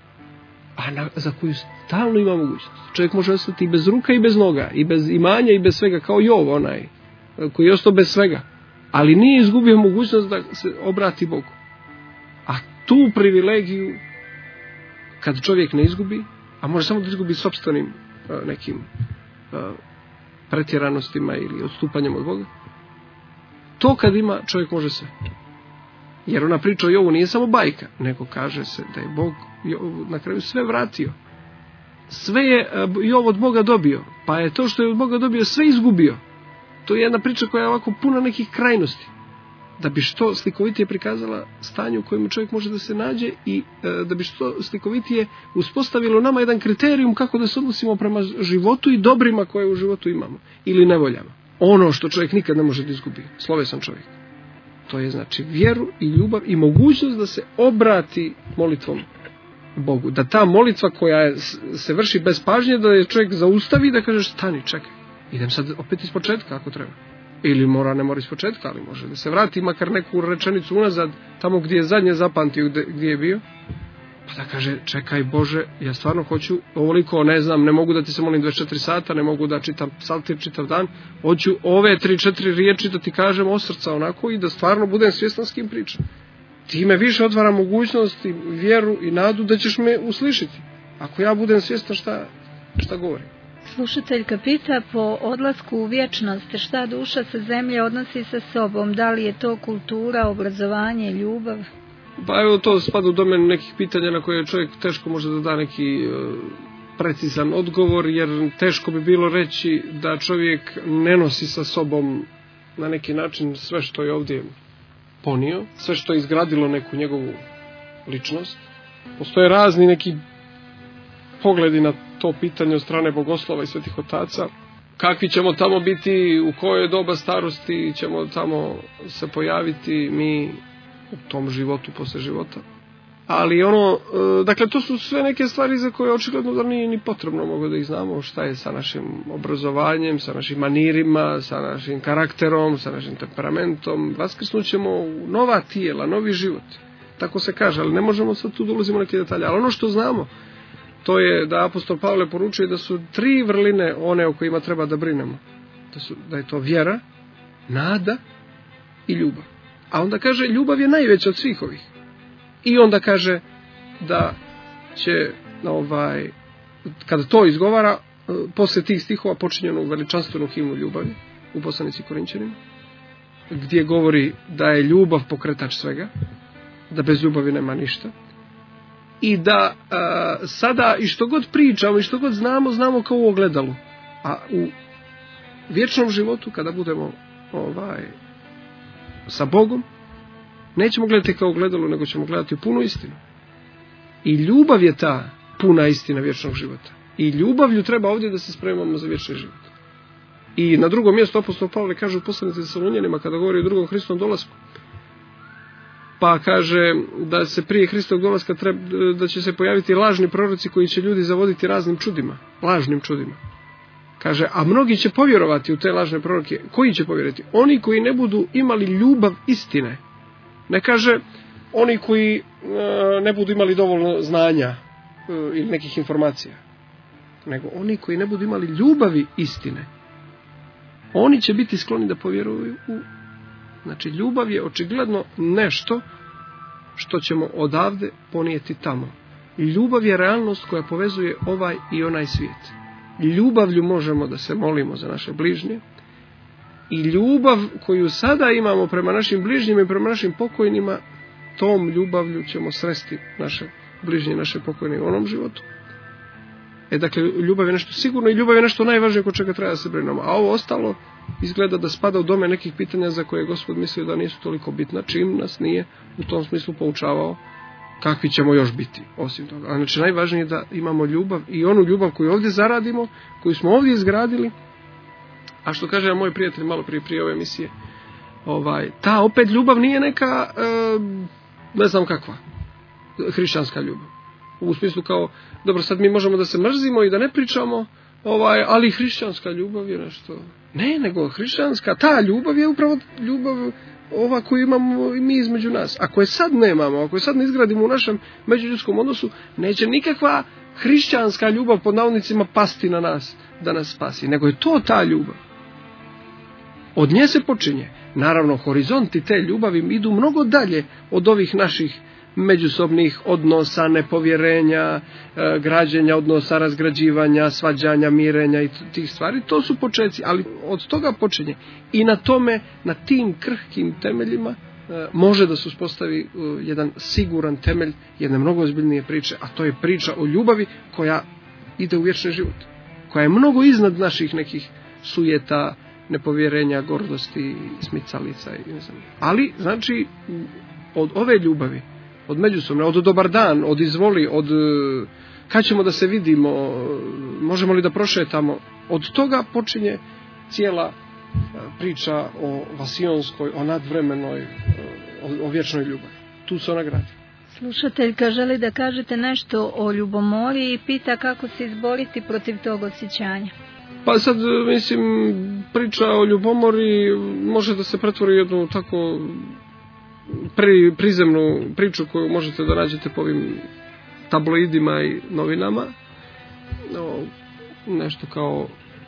[SPEAKER 5] a na, za koju stalno ima mogućnost. Čovjek može ostati bez ruka i bez noga, i bez imanja i bez svega, kao Jov onaj, koji je ostao bez svega. Ali nije izgubio mogućnost da se obrati Bogu. A tu privilegiju, kad čovjek ne izgubi, a može samo da izgubi sopstvenim uh, nekim uh, pretjeranostima ili odstupanjem od Boga, to kad ima, čovjek može sve. Jer ona priča o Jovu nije samo bajka, nego kaže se da je Bog Jovu na kraju sve vratio. Sve je Jov od Boga dobio, pa je to što je od Boga dobio sve izgubio. To je jedna priča koja je ovako puna nekih krajnosti, da bi što slikovitije prikazala stanje u kojem čovjek može da se nađe i e, da bi što slikovitije uspostavilo nama jedan kriterijum kako da se odnosimo prema životu i dobrima koje u životu imamo ili nevoljama. Ono što čovjek nikad ne može da izgubi, slovesan čovjek. To je znači vjeru i ljubav i mogućnost da se obrati molitvom Bogu. Da ta molitva koja je, se vrši bez pažnje, da je čovjek zaustavi i da kaže stani, čekaj, idem sad opet iz početka ako treba. Ili mora, ne mora iz početka, ali može da se vrati makar neku rečenicu unazad, tamo gdje je zadnje zapamtio gdje, gdje je bio. Pa da kaže, čekaj Bože, ja stvarno hoću ovoliko, ne znam, ne mogu da ti se molim dvadeset četiri sata, ne mogu da čitam psaltir čitav dan, hoću ove tri četiri riječi da ti kažem od srca onako i da stvarno budem svjestan s kim pričam. Time više otvara mogućnost i vjeru i nadu da ćeš me uslišiti, ako ja budem svjestan šta, šta govorim.
[SPEAKER 4] Slušateljka pita, po odlasku u vječnost, šta duša sa zemlje odnosi sa sobom? Da li je to kultura, obrazovanje, ljubav?
[SPEAKER 5] Pa evo, to spada u domen nekih pitanja na koje čovjek teško može da da neki uh, precizan odgovor, jer teško bi bilo reći da čovjek ne nosi sa sobom na neki način sve što je ovdje ponio, sve što je izgradilo neku njegovu ličnost. Postoje razni neki pogledi na to pitanje od strane bogoslova i svetih otaca. Kakvi ćemo tamo biti, u kojoj doba starosti ćemo tamo se pojaviti mi u tom životu posle života. Ali ono, dakle, to su sve neke stvari za koje očigledno da nije ni potrebno mogu da ih znamo, šta je sa našim obrazovanjem, sa našim manirima, sa našim karakterom, sa našim temperamentom. Vaskrsnut ćemo u nova tijela, novi život. Tako se kaže, ali ne možemo sad tu dolazimo neke detalje. Ali ono što znamo, to je da apostol Pavle poručuje da su tri vrline one o kojima treba da brinemo. Da, su, da je to vjera, nada i ljubav. A onda kaže, ljubav je najveća od svih ovih. I onda kaže da će ovaj, kada to izgovara, posle tih stihova počinjenu veličanstvenu himnu ljubavi u poslanici Korinćanima, gdje govori da je ljubav pokretač svega, da bez ljubavi nema ništa, i da a, sada i što god pričamo i što god znamo, znamo kao u ogledalu, a u vječnom životu, kada budemo ovaj, sa Bogom, nećemo gledati kao ogledalo, nego ćemo gledati u punu istinu. I ljubav je ta puna istina vječnog života. I ljubavlju treba ovdje da se spremamo za vječni život. I na drugom mjestu apostol Pavle kaže u poslanici Tesalonijanima, kada govori o drugom Hristovom dolasku, pa kaže da se prije Hristovog dolaska treba, da će se pojaviti lažni proroci koji će ljudi zavoditi raznim čudima, lažnim čudima. Kaže, a mnogi će povjerovati u te lažne proroke. Koji će povjerovati? Oni koji ne budu imali ljubav istine. Ne kaže oni koji e, ne budu imali dovoljno znanja e, ili nekih informacija, nego oni koji ne budu imali ljubavi istine. Oni će biti skloni da povjeruju u... Znači, ljubav je očigledno nešto što ćemo odavde ponijeti tamo. Ljubav je realnost koja povezuje ovaj i onaj svijet. Ljubavlju možemo da se molimo za naše bližnje, i ljubav koju sada imamo prema našim bližnjima i prema našim pokojnima, tom ljubavlju ćemo sresti naše bližnje, naše pokojne u onom životu. E, dakle, ljubav je nešto sigurno i ljubav je nešto najvažnije kod čega treba da se brinemo. A ovo ostalo izgleda da spada u dome nekih pitanja za koje Gospod mislio da nisu toliko bitna, čim nas nije u tom smislu poučavao kakvi ćemo još biti osim toga. A znači, najvažnije je da imamo ljubav, i onu ljubav koju ovdje zaradimo, koju smo ovdje izgradili, a što kaže moj prijatelj malo prije prije ove emisije, ovaj, ta opet ljubav nije neka, e, ne znam kakva, hrišćanska ljubav. U smislu kao, dobro, sad mi možemo da se mrzimo i da ne pričamo, ovaj, ali hrišćanska ljubav je nešto. Ne, nego hrišćanska, ta ljubav je upravo ljubav ova koju imamo i mi između nas. Ako je sad nemamo, ako je sad ne izgradimo u našem međuljudskom odnosu, neće nikakva hrišćanska ljubav pod navodnicima pasti na nas da nas spasi, nego je to ta ljubav. Od nje se počinje. Naravno, horizonti te ljubavi idu mnogo dalje od ovih naših međusobnih odnosa, nepovjerenja, e, građenja odnosa, razgrađivanja, svađanja, mirenja i tih stvari. To su počeci, ali od toga počinje. I na tome, na tim krhkim temeljima, e, može da se uspostavi e, jedan siguran temelj jedne mnogo ozbiljnije priče, a to je priča o ljubavi koja ide u vječni život, koja je mnogo iznad naših nekih sujeta, nepovjerenja, gordosti, smicalica i ne znam. Ali, znači, od ove ljubavi, od međusobne, od dobar dan, od izvoli, od kad ćemo da se vidimo, možemo li da prošetamo, od toga počinje cijela priča o vasionskoj, o nadvremenoj, o, o vječnoj ljubavi. Tu se ona gradi.
[SPEAKER 4] Slušateljka želi da kažete nešto o ljubomori i pita kako se izboriti protiv tog osjećanja.
[SPEAKER 5] Pa sad, mislim, priča o ljubomori može da se pretvori jednu tako pri, prizemnu priču koju možete da nađete po ovim tabloidima i novinama. O, nešto kao,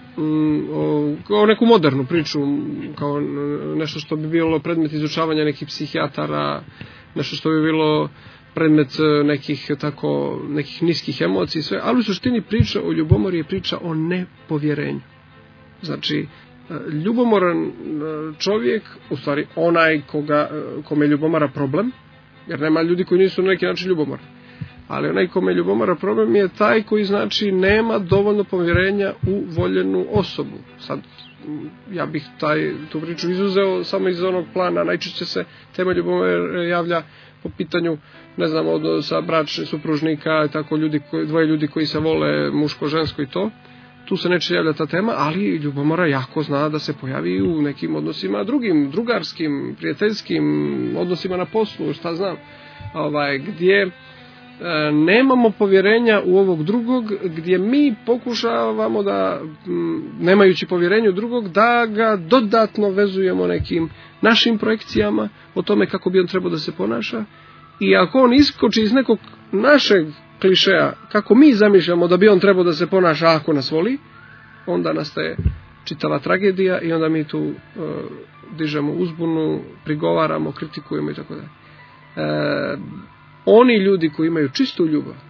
[SPEAKER 5] o, kao neku modernu priču, kao nešto što bi bilo predmet izučavanja nekih psihijatara, nešto što bi bilo predmet nekih tako nekih niskih emocija i sve, ali u suštini priča o ljubomori je priča o nepovjerenju. Znači, ljubomoran čovjek, u stvari onaj koga, kome je ljubomara problem, jer nema ljudi koji nisu na neki način ljubomorni, ali onaj kome je ljubomara problem je taj koji, znači, nema dovoljno povjerenja u voljenu osobu. Sad, ja bih taj, tu priču izuzeo samo iz onog plana, najčešće se tema ljubomore javlja po pitanju, ne znam, odnosa bračnih supružnika, tako ljudi, dvoje ljudi koji se vole, muško, žensko i to. Tu se neće javlja ta tema, ali ljubomora jako zna da se pojavi u nekim odnosima drugim, drugarskim, prijateljskim, odnosima na poslu, šta znam, ovaj, gdje e, nemamo povjerenja u ovog drugog, gdje mi pokušavamo da, m, nemajući povjerenja u drugog, da ga dodatno vezujemo nekim našim projekcijama o tome kako bi on trebao da se ponaša. I ako on iskoči iz nekog našeg klišeja, kako mi zamišljamo da bi on trebao da se ponaša ako nas voli, onda nastaje čitava tragedija i onda mi tu uh, dižemo uzbunu, prigovaramo, kritikujemo i tako dalje. E, oni ljudi koji imaju čistu ljubav,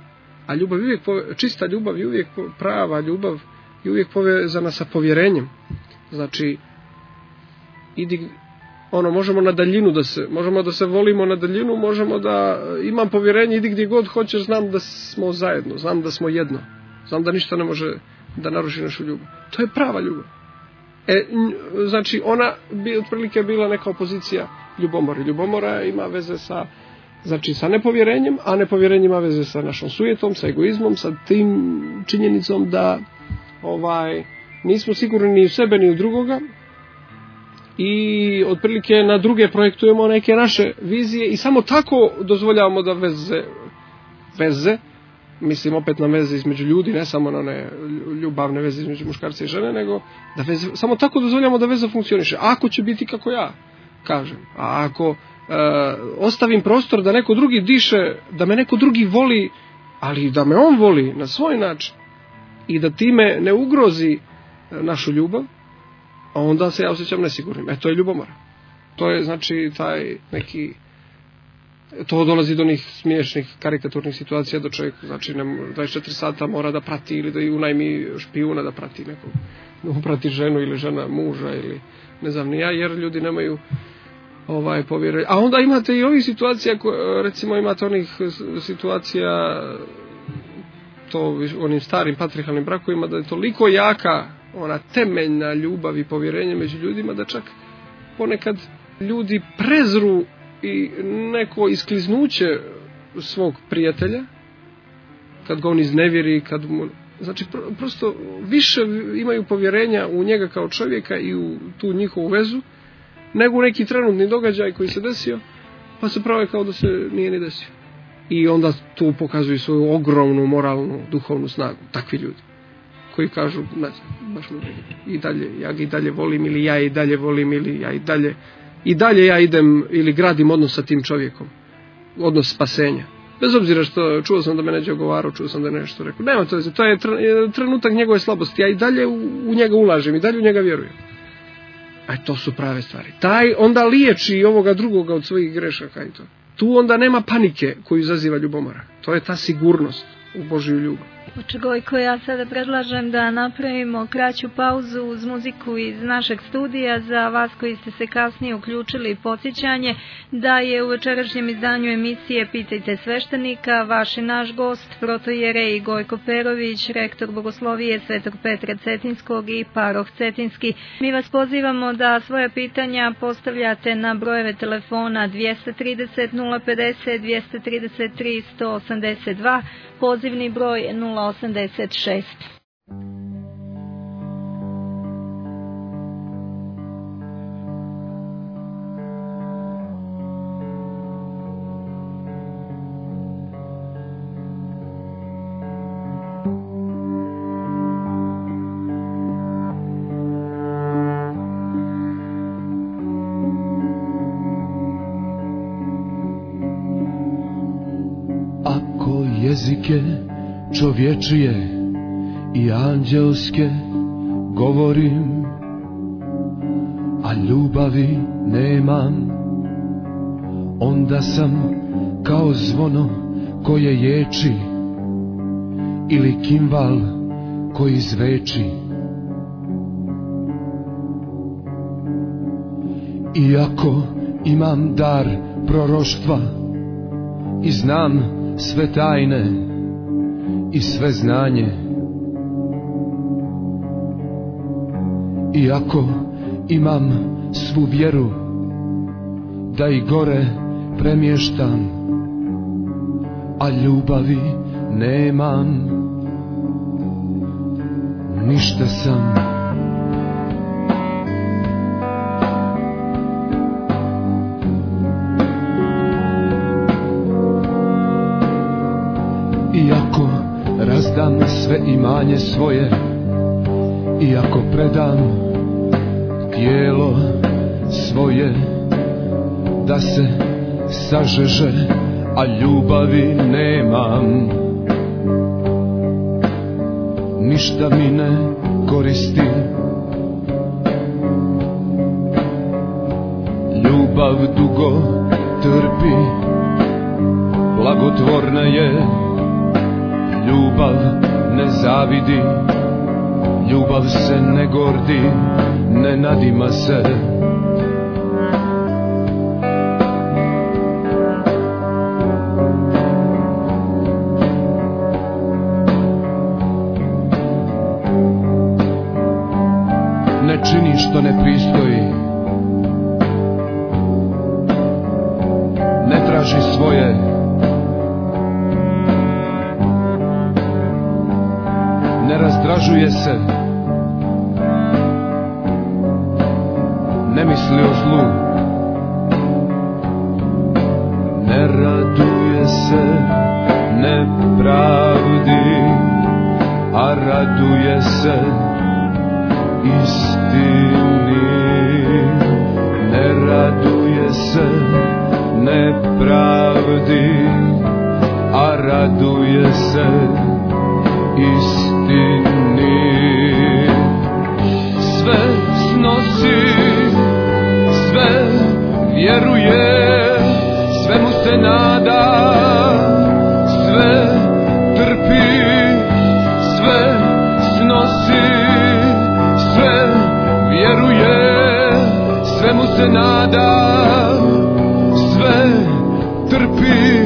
[SPEAKER 5] A ljubav je uvijek, čista ljubav je uvijek prava ljubav i uvijek povezana sa povjerenjem. Znači, idi, ono, možemo na daljinu da se, možemo da se volimo na daljinu, možemo da imam povjerenje, idi gdje god hoćeš, znam da smo zajedno, znam da smo jedno, znam da ništa ne može da naruši našu ljubav. To je prava ljubav. E, znači, ona bi otprilike bila neka opozicija ljubomori. Ljubomora ima veze sa, znači, sa nepovjerenjem, a nepovjerenje ima veze sa našom sujetom, sa egoizmom, sa tim činjenicom da ovaj, nismo sigurni ni u sebe ni u drugoga i otprilike na druge projektujemo neke naše vizije i samo tako dozvoljavamo da veze, veze, mislim opet na veze između ljudi, ne samo na one ljubavne veze između muškarca i žene, nego da veze, samo tako dozvoljavamo da veza funkcioniše. Ako će biti kako ja kažem, a ako e, ostavim prostor da neko drugi diše, da me neko drugi voli, ali da me on voli na svoj način i da time ne ugrozi našu ljubav, a onda se ja osjećam nesigurnim. E, to je ljubomora. To je, znači, taj neki, to dolazi do onih smiješnih, karikaturnih situacija da čovjek, znači, ne, dvadeset četiri sata mora da prati ili da i unajmi špijuna da prati nekog, da prati ženu ili žena muža ili ne znam ni ja, jer ljudi nemaju ovaj povjerenje. A onda imate i ovih situacija, recimo imate onih situacija, to u onim starim patrijarhalnim brakovima, da je toliko jaka ona temeljna ljubav i povjerenje među ljudima da čak ponekad ljudi prezru i neko iskliznuće svog prijatelja kad ga on iznevjeri, kad mu, znači prosto više imaju povjerenja u njega kao čovjeka i u tu njihovu vezu nego u neki trenutni događaj koji se desio, pa se prave kao da se nije ni desio. I onda tu pokazuju svoju ogromnu moralnu, duhovnu snagu, takvi ljudi koji kažu, ne znam, baš me i dalje, ja ga i dalje volim, ili ja i dalje volim, ili ja i dalje, i dalje ja idem ili gradim odnos sa tim čovjekom, odnos spasenja. Bez obzira što čuo sam da me neđe ogovarao, čuo sam da je nešto rekao, nema to, to je trenutak njegove slabosti, ja i dalje u, u njega ulažem, i dalje u njega vjerujem. A to su prave stvari. Taj onda liječi ovoga drugoga od svojih grešaka i to. Tu onda nema panike koju izaziva ljubomora. To je ta sigurnost u Božju ljubav.
[SPEAKER 4] Oče Gojko, ja sada predlažem da napravimo kraću pauzu uz muziku iz našeg studija. Za vas koji ste se kasnije uključili, podsjećanje da je u večerašnjem izdanju emisije Pitajte sveštenika vaš i naš gost, protojerej Gojko Perović, rektor Bogoslovije Svetog Petra Cetinskog i paroh Cetinski. Mi vas pozivamo da svoja pitanja postavljate na brojeve telefona dvjesto trideset nula pedeset dvjesto trideset tri sto osamdeset dva, pozivni broj nula osamdeset šest.
[SPEAKER 6] Ako jezike čovječije i anđelske govorim, a ljubavi nemam, onda sam kao zvono koje ječi ili kimbal koji zveči. Iako imam dar proroštva i znam sve tajne i sve znanje, iako imam svu vjeru da i gore premještam, a ljubavi nemam, ništa sam. Iako razdam sve imanje svoje, iako predam tijelo svoje da se sažeže, a ljubavi nemam, ništa mi ne koristi. Ljubav dugo trpi, blagotvorna je, Ljubav ne zavidi, ljubav se ne gordi, ne nadima se. Ne čini što ne pristoji, ne traži svoje, ne razdražuje se, ne misli o zlu, ne raduje se nepravdi, a raduje se istini. Ne raduje se nepravdi, a raduje se istini. Sve snosi, sve vjeruje, sve mu se nada, sve trpi, sve snosi, sve vjeruje, sve mu se nada, sve trpi.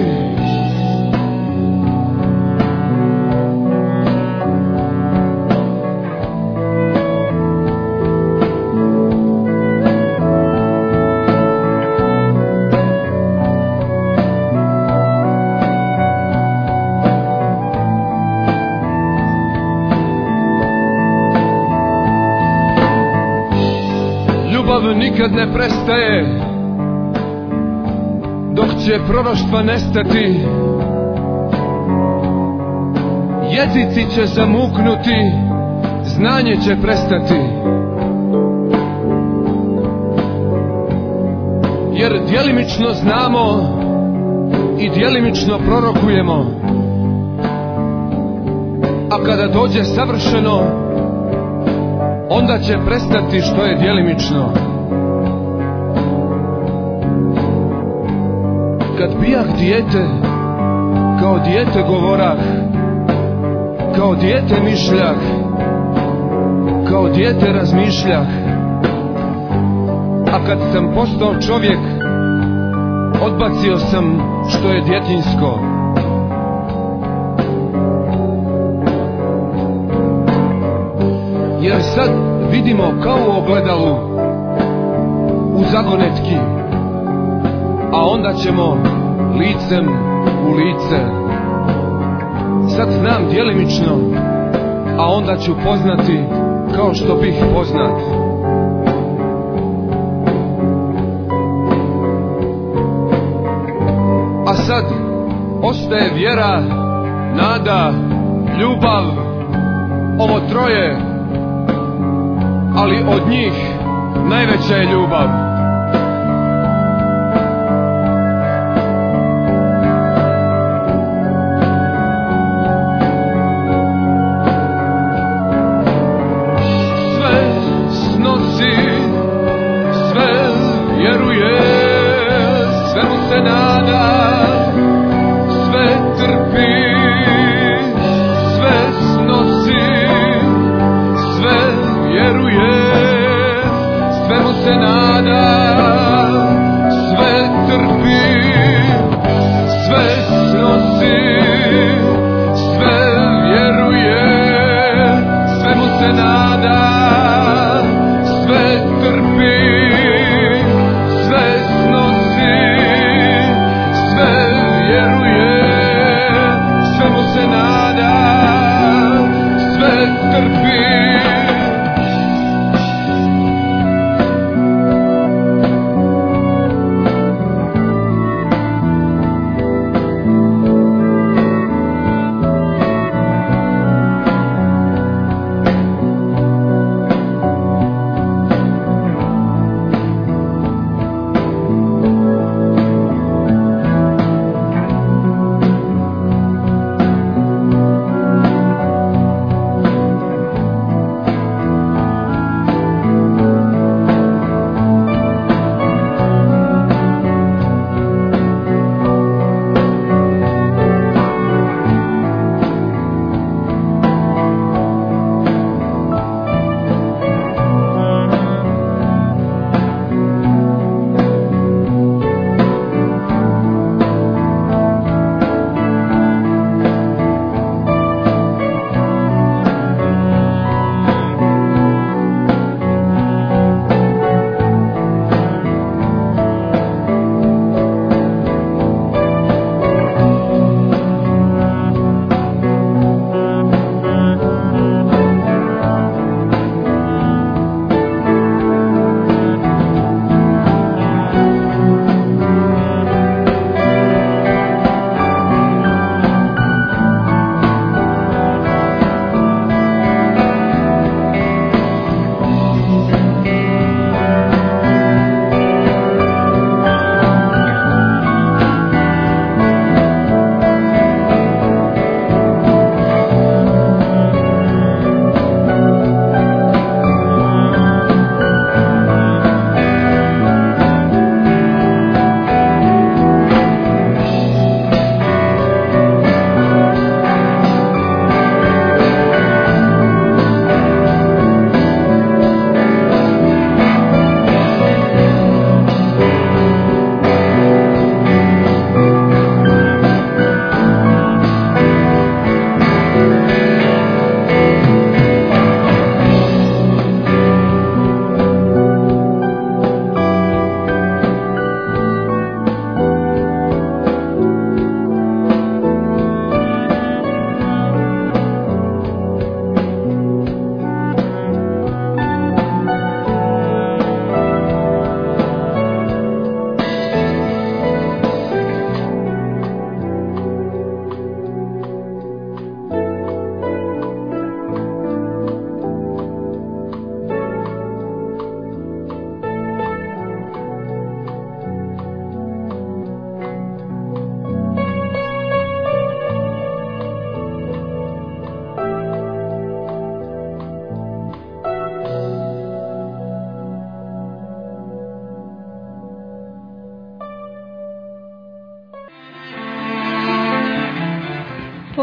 [SPEAKER 6] Ljubav nikad ne prestaje, dok će proroštva nestati. Jezici će zamuknuti, znanje će prestati. Jer djelimično znamo i djelimično prorokujemo. A kada dođe savršeno, onda će prestati što je djelimično. Kad bijah dijete, kao dijete govorah, kao dijete mišljah, kao dijete razmišljah. A kad sam postao čovjek, odbacio sam što je djetinjsko. Jer sad vidimo kao u ogledalu, u zagonetki, a onda ćemo licem u lice. Sad znam djelimično, a onda ću poznati kao što bih poznat. A sad ostaje vjera, nada, ljubav, ovo troje, ali od njih najveća je ljubav. Sve snosi, sve vjeruje, sve mu se nada, sve trpi, sve snosi, sve vjeruje, sve mu se nada,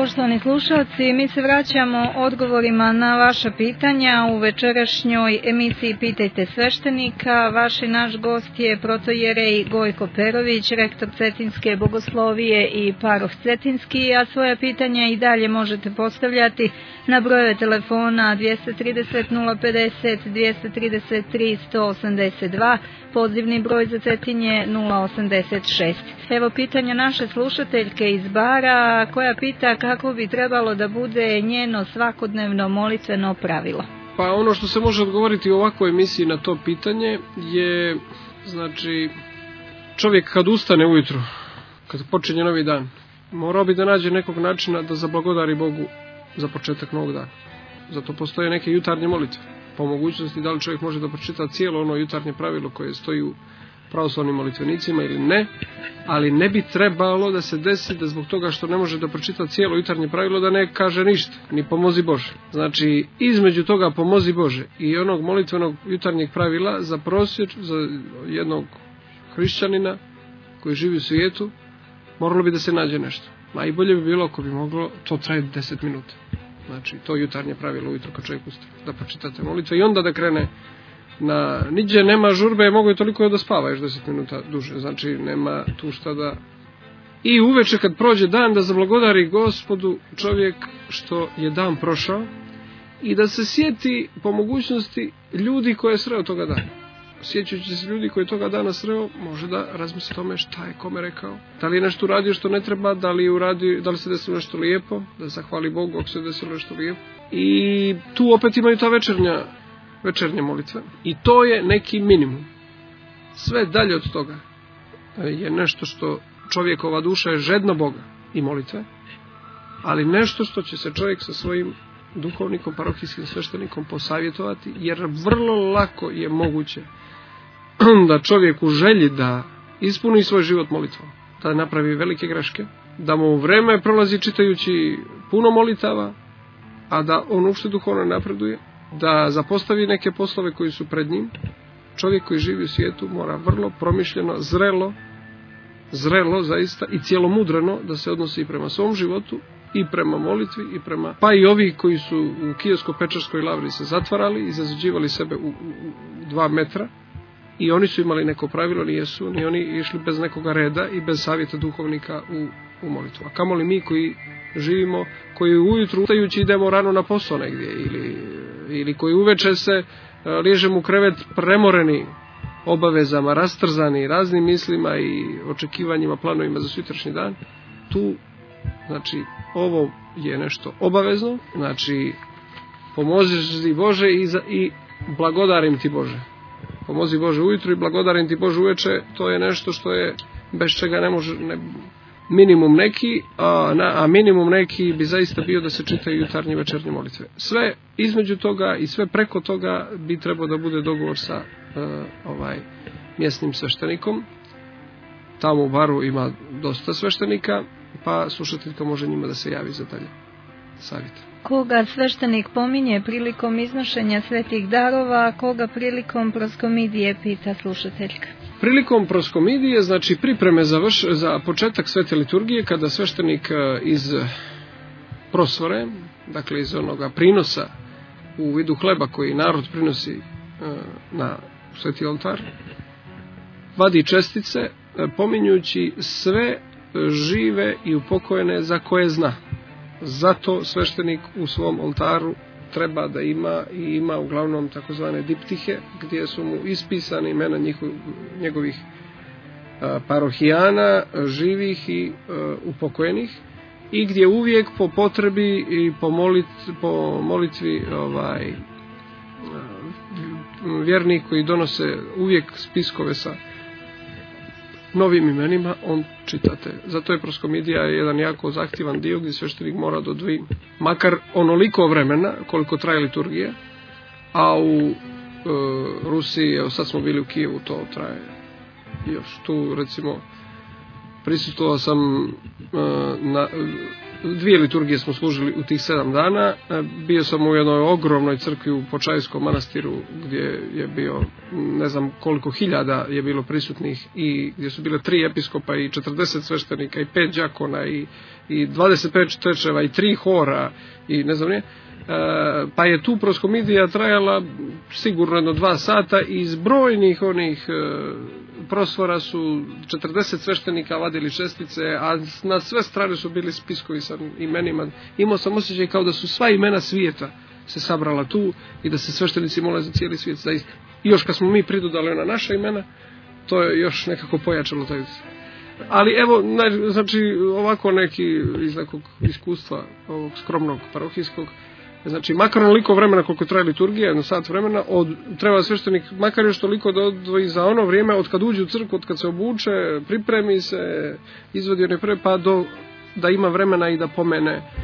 [SPEAKER 4] poštovani slušalci, mi se vraćamo odgovorima na vaša pitanja u večerašnjoj emisiji Pitajte sveštenika. Vaš i naš gost je protojerej Gojko Perović, rektor Cetinske bogoslovije i paroh Cetinski, a svoja pitanja i dalje možete postavljati na brojeve telefona dvjesto trideset nula pedeset dvjesto trideset tri sto osamdeset dva, pozivni broj za Cetinje nula osamdeset šest. Evo pitanja naše slušateljke iz Bara, koja pita kako bi trebalo da bude njeno svakodnevno molitveno pravilo.
[SPEAKER 5] Pa ono što se može odgovoriti u ovakvoj emisiji na to pitanje je, znači, čovjek kad ustane ujutro, kad počinje novi dan, morao bi da nađe nekog načina da zablagodari Bogu za početak novog dana. Zato postoje neke jutarnje molitve. Po mogućnosti da li čovjek može da pročita cijelo ono jutarnje pravilo koje stoji u pravoslavnim molitvenicima ili ne, ali ne bi trebalo da se desi da zbog toga što ne može da pročita cijelo jutarnje pravilo da ne kaže ništa, ni pomozi Bože. Znači, između toga pomozi Bože i onog molitvenog jutarnjeg pravila za prosječ, za jednog hrišćanina koji živi u svijetu, moralo bi da se nađe nešto. Najbolje bi bilo ako bi moglo to trajati deset minuta. Znači, to jutarnje pravilo ujutro kad čovjek ustane, da pročitate molitve i onda da krene na niđe, nema žurbe, mogu i toliko da spava još deset minuta duže, znači nema tu šta da... I uveče kad prođe dan da zablagodari Gospodu čovjek što je dan prošao i da se sjeti po mogućnosti ljudi koje je sreo toga dana. Sjećajući se ljudi koji je toga dana sreo, može da razmisli tome šta je kome rekao, da li je nešto uradio što ne treba, da li, uradio, da li se desilo nešto lijepo, da zahvali Bogu ako se desilo nešto lijepo. I tu opet imaju ta večernja večernje molitve. I to je neki minimum. Sve dalje od toga je nešto što čovjekova duša je žedna Boga i molitve, ali nešto što će se čovjek sa svojim duhovnikom, parohijskim sveštenikom posavjetovati, jer vrlo lako je moguće da čovjek u želji da ispuni svoj život molitvom, da napravi velike greške, da mu vreme prolazi čitajući puno molitava, a da on uopšte duhovno napreduje, da zapostavi neke poslove koji su pred njim. Čovjek koji živi u svijetu mora vrlo promišljeno, zrelo, zrelo zaista i cijelomudreno da se odnosi i prema svom životu, i prema molitvi, i prema... Pa i ovi koji su u Kijevsko-Pečarskoj lavri se zatvarali i zazađivali sebe u, u, u dva metra, i oni su imali neko pravilo, nijesu, ni oni išli bez nekoga reda i bez savjeta duhovnika u, u molitvu. A kamoli mi koji živimo, koji ujutru ustajući idemo rano na posao negdje, ili, ili koji uveče se liježemo u krevet premoreni obavezama, rastrzani raznim mislima i očekivanjima, planovima za sutrašnji dan. Tu, znači, ovo je nešto obavezno, znači, pomoziš ti Bože i, za, i blagodarim ti Bože. Pomozi Bože ujutru i blagodarim ti Bože uveče, to je nešto što je, bez čega ne može, ne, minimum neki, a, na, a minimum neki bi zaista bio da se čitaju jutarnje večernje molitve. Sve između toga i sve preko toga bi trebao da bude dogovor sa uh, ovaj mjesnim sveštenikom. Tamo u Baru ima dosta sveštenika, pa slušateljka može njima da se javi za dalje savjet.
[SPEAKER 4] Koga sveštenik pominje prilikom iznošenja svetih darova, koga prilikom proskomidije, pita slušateljka.
[SPEAKER 5] Prilikom proskomidije, znači pripreme za, vrš, za početak svete liturgije, kada sveštenik iz prosvore, dakle iz onoga prinosa u vidu hleba koji narod prinosi na sveti oltar, vadi čestice pominjući sve žive i upokojene za koje zna. Zato sveštenik u svom oltaru treba da ima i ima uglavnom takozvane diptihe, gdje su mu ispisane imena njihov, njegovih a, parohijana, živih i a, upokojenih, i gdje uvijek po potrebi i po, molit, po molitvi ovaj, a, vjernik koji donose uvijek spiskove sa novim imenima, on čitate. Zato je proskomidija jedan jako zahtjevan dio gdje sveštenik mora da odvoji makar onoliko vremena koliko traje liturgija, a u e, Rusiji, evo sad smo bili u Kijevu, to traje još tu recimo Prisustvovao sam na dvije liturgije smo služili u tih sedam dana. Bio sam u jednoj ogromnoj crkvi u Počajskom manastiru gdje je bio ne znam koliko hiljada je bilo prisutnih i gdje su bile tri episkopa i četrdeset sveštenika i pet đakona i, i dvadeset pet tečeva i tri hora i ne znam nije. Pa je tu proskomidija trajala sigurno jedno dva sata i iz brojnih onih prostora su četrdeset sveštenika vadili čestice, a na sve strane su bili spiskovi sa imenima. Imao sam osjećaj kao da su sva imena svijeta se sabrala tu i da se sveštenici mole za cijeli svijet. Zaista. I još kad smo mi pridodali na naša imena, to je još nekako pojačalo taj utjecaj. Ali evo, znači ovako neki iz nekog iskustva ovog skromnog parohijskog, znači makar onoliko vremena koliko traje liturgija, jedno sat vremena, od, treba sveštenik makar još toliko da odvoji za ono vrijeme od kad uđe u crkvu, od kad se obuče, pripremi se, izvodi one prve, pa do, da ima vremena i da pomene uh,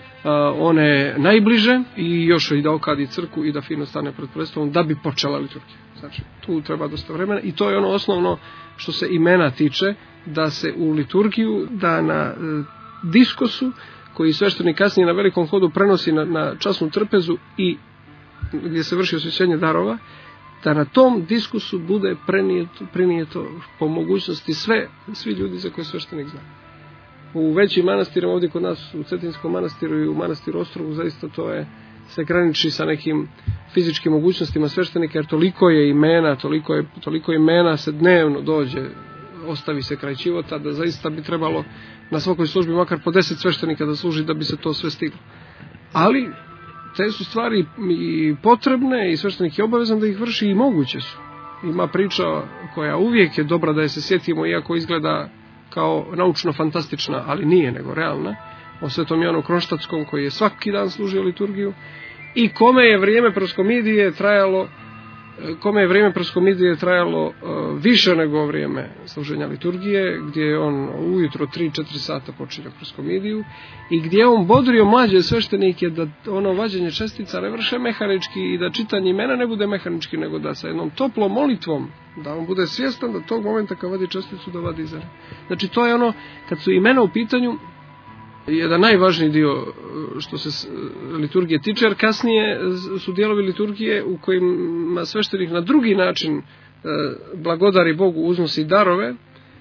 [SPEAKER 5] one najbliže i još i da okadi crkvu i da fino stane pred predstavom da bi počela liturgija. Znači tu treba dosta vremena i to je ono osnovno što se imena tiče, da se u liturgiju, da na uh, diskosu koji sveštenik kasnije na velikom hodu prenosi na, na časnu trpezu i gdje se vrši osvećenje darova, da na tom diskusu bude prenijeto, prenijeto po mogućnosti sve, svi ljudi za koje sveštenik zna. U većim manastirima, ovdje kod nas u Cetinskom manastiru i u manastiru Ostrogu, zaista to je, se graniči sa nekim fizičkim mogućnostima sveštenika, jer toliko je imena, toliko, je, toliko imena se dnevno dođe, ostavi se kraj života, da zaista bi trebalo na svakoj službi makar po deset sveštenika da služi da bi se to sve stiglo. Ali te su stvari i potrebne i sveštenik je obavezan da ih vrši i moguće su. Ima priča koja uvijek je dobra da je se sjetimo, iako izgleda kao naučno fantastična, ali nije nego realna, o Svetom Janu Kronštatskom koji je svaki dan služio liturgiju i kome je vrijeme proskomidije trajalo kome je vrijeme proskomidije trajalo uh, više nego vrijeme služenja liturgije, gdje je on ujutro tri četiri sata počinio proskomidiju i gdje je on bodrio mlađe sveštenike da ono vađenje čestica ne vrše mehanički i da čitanje imena ne bude mehanički, nego da sa jednom toplom molitvom, da on bude svjestan da tog momenta kad vadi česticu da vadi za. Znači to je ono, kad su imena u pitanju, jedan najvažniji dio što se liturgije tiče, jer kasnije su dijelovi liturgije u kojima sveštenik na drugi način blagodari Bogu, uznosi darove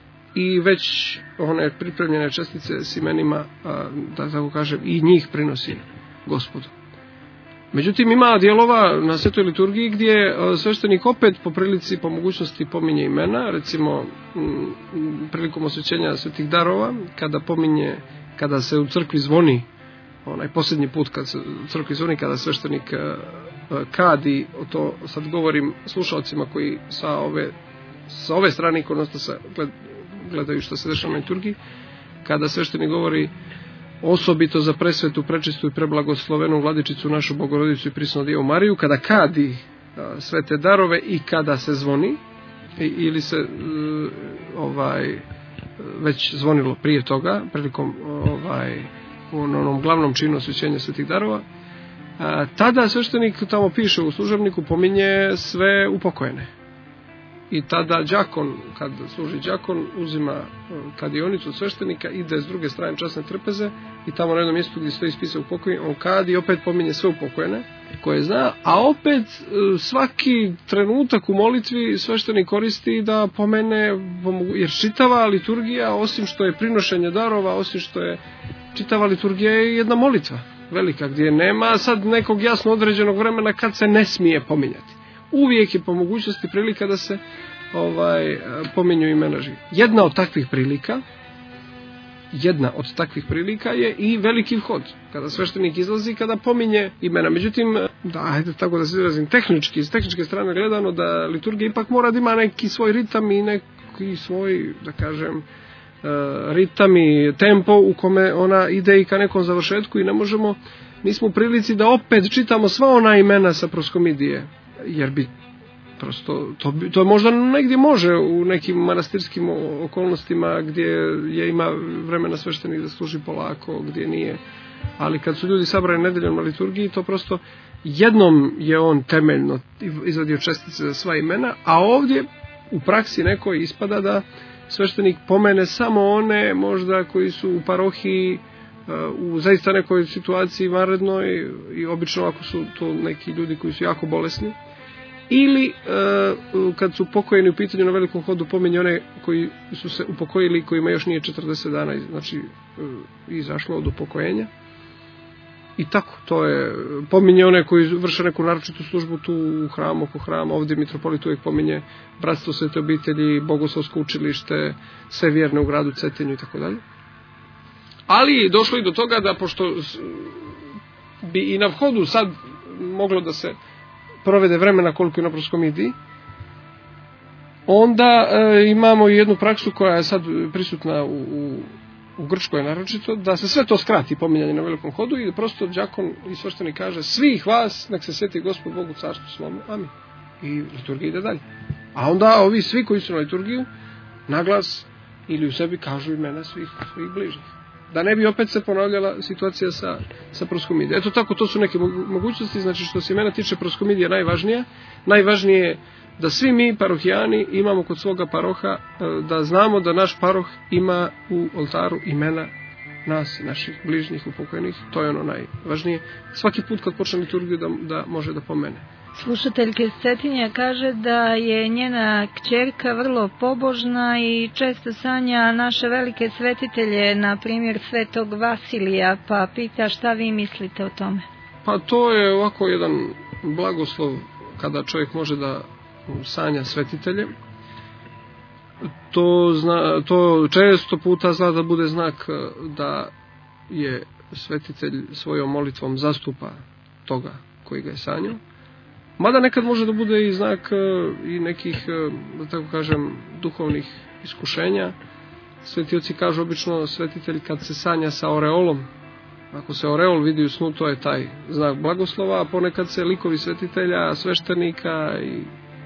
[SPEAKER 5] i već one pripremljene čestice s imenima, da tako kažem, i njih prinosi Gospodu. Međutim, ima dijelova na svetoj liturgiji gdje sveštenik opet po prilici, po mogućnosti pominje imena, recimo prilikom osvećenja svetih darova, kada pominje, kada se u crkvi zvoni, onaj posljednji put kad se u crkvi zvoni, kada sveštenik kadi, to sad govorim slušalcima koji sa ove, sa ove strane ikonostosa gledaju što se dešava na liturgiji, kada sveštenik govori osobito za presvetu, prečistu i preblagoslovenu Vladičicu našu Bogorodicu i prisnu Djevu Mariju, kada kadi sve te darove i kada se zvoni, ili se ovaj već zvonilo prije toga, prilikom ovaj, u onom glavnom činu osvećenja svetih darova, a, tada sveštenik tamo piše u služebniku, pominje sve upokojene. I tada đakon, kad služi đakon, uzima kadionicu od sveštenika, ide s druge strane časne trpeze i tamo na jednom mjestu gdje stoji spisa upokojeni, on kadi i opet pominje sve upokojene koje zna, a opet svaki trenutak u molitvi sveštenik koristi da pomene, jer čitava liturgija, osim što je prinošenje darova, osim što je čitava liturgija je jedna molitva velika, gdje nema sad nekog jasno određenog vremena kad se ne smije pominjati. Uvijek je po mogućnosti prilika da se ovaj, pominju imena živih. Jedna od takvih prilika, jedna od takvih prilika je i veliki vhod, kada sveštenik izlazi, kada pominje imena. Međutim, da, ajde tako da se izrazim, tehnički, iz tehničke strane gledano, da liturgija ipak mora da ima neki svoj ritam i neki svoj, da kažem, ritam i tempo u kome ona ide i ka nekom završetku i ne možemo, nismo u prilici da opet čitamo sva ona imena sa proskomidije, jer bi prosto, to, to možda negdje može u nekim manastirskim okolnostima gdje je ima vremena sveštenik da služi polako, gdje nije, ali kad su ljudi sabrani nedeljom na liturgiji, to prosto jednom je on temeljno izvadio čestice za sva imena, a ovdje u praksi nekoj ispada da sveštenik pomene samo one možda koji su u parohiji u zaista nekoj situaciji vanrednoj i obično ako su to neki ljudi koji su jako bolesni, ili kad su upokojeni u pitanju na velikom hodu pominje one koji su se upokojili kojima još nije četrdeset dana, znači izašlo od upokojenja. I tako, to je, pominje one koji vrše neku naročitu službu tu u hramu, oko hrama, ovdje mitropolit uvijek pominje bratstvo Svete obitelji, bogoslovsko učilište, sve vjerne u gradu Cetinju i tako dalje. Ali došlo i do toga da, pošto bi i na vhodu sad moglo da se provede vremena koliko je na proskomidiji, onda e, imamo jednu praksu koja je sad prisutna u, u u Grčkoj naročito, da se sve to skrati pominjanje na velikom hodu i da prosto đakon i sveštenik kaže svih vas nek se sveti Gospod Bog u carstvu svome. Amin. I liturgija ide dalje. A onda ovi svi koji su na liturgiju naglas ili u sebi kažu imena svih, svih bližnjih. Da ne bi opet se ponavljala situacija sa, sa proskomidijom. Eto tako, to su neke mogućnosti. Znači što se imena tiče, proskomidija najvažnija. Najvažnije je da svi mi parohijani imamo kod svoga paroha, da znamo da naš paroh ima u oltaru imena nas i naših bližnjih upokojenih. To je ono najvažnije. Svaki put kad počne liturgiju da, da može da pomene.
[SPEAKER 4] Slušateljka iz Cetinja kaže da je njena kćerka vrlo pobožna i često sanja naše velike svetitelje, na primjer svetog Vasilija, pa pita šta vi mislite o tome?
[SPEAKER 5] Pa to je ovako jedan blagoslov kada čovjek može da sanja svetitelje. To, zna, to često puta zna da bude znak da je svetitelj svojom molitvom zastupa toga koji ga je sanjao. Mada nekad može da bude i znak i nekih, da tako kažem, duhovnih iskušenja. Svetioci kažu obično svetitelj kad se sanja sa oreolom. Ako se oreol vidi u snu, to je taj znak blagoslova, a ponekad se likovi svetitelja, sveštenika i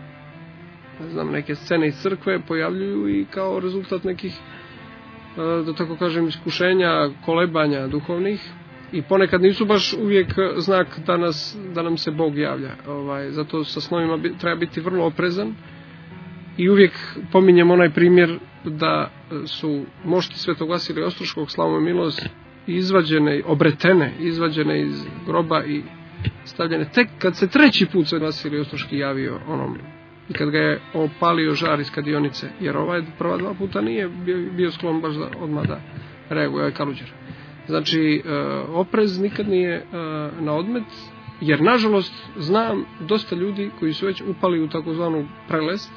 [SPEAKER 5] ne znam, neke scene iz crkve pojavljuju i kao rezultat nekih, da tako kažem, iskušenja, kolebanja duhovnih. I ponekad nisu baš uvijek znak da, nas, da nam se Bog javlja. Ovaj, zato sa snovima bi, treba biti vrlo oprezan. I uvijek pominjem onaj primjer da su mošti Svetog Vasilija Ostroškog, slava mu milost, izvađene, obretene, izvađene iz groba i stavljene tek kad se treći put Svet Vasilij Ostroški javio onom i kad ga je opalio žar iz kadionice, jer ovaj prva dva puta nije bio, bio sklon baš da odmah da reaguje, ovaj Kaluđer. Znači, oprez nikad nije na odmet, jer nažalost znam dosta ljudi koji su već upali u takozvanu prelest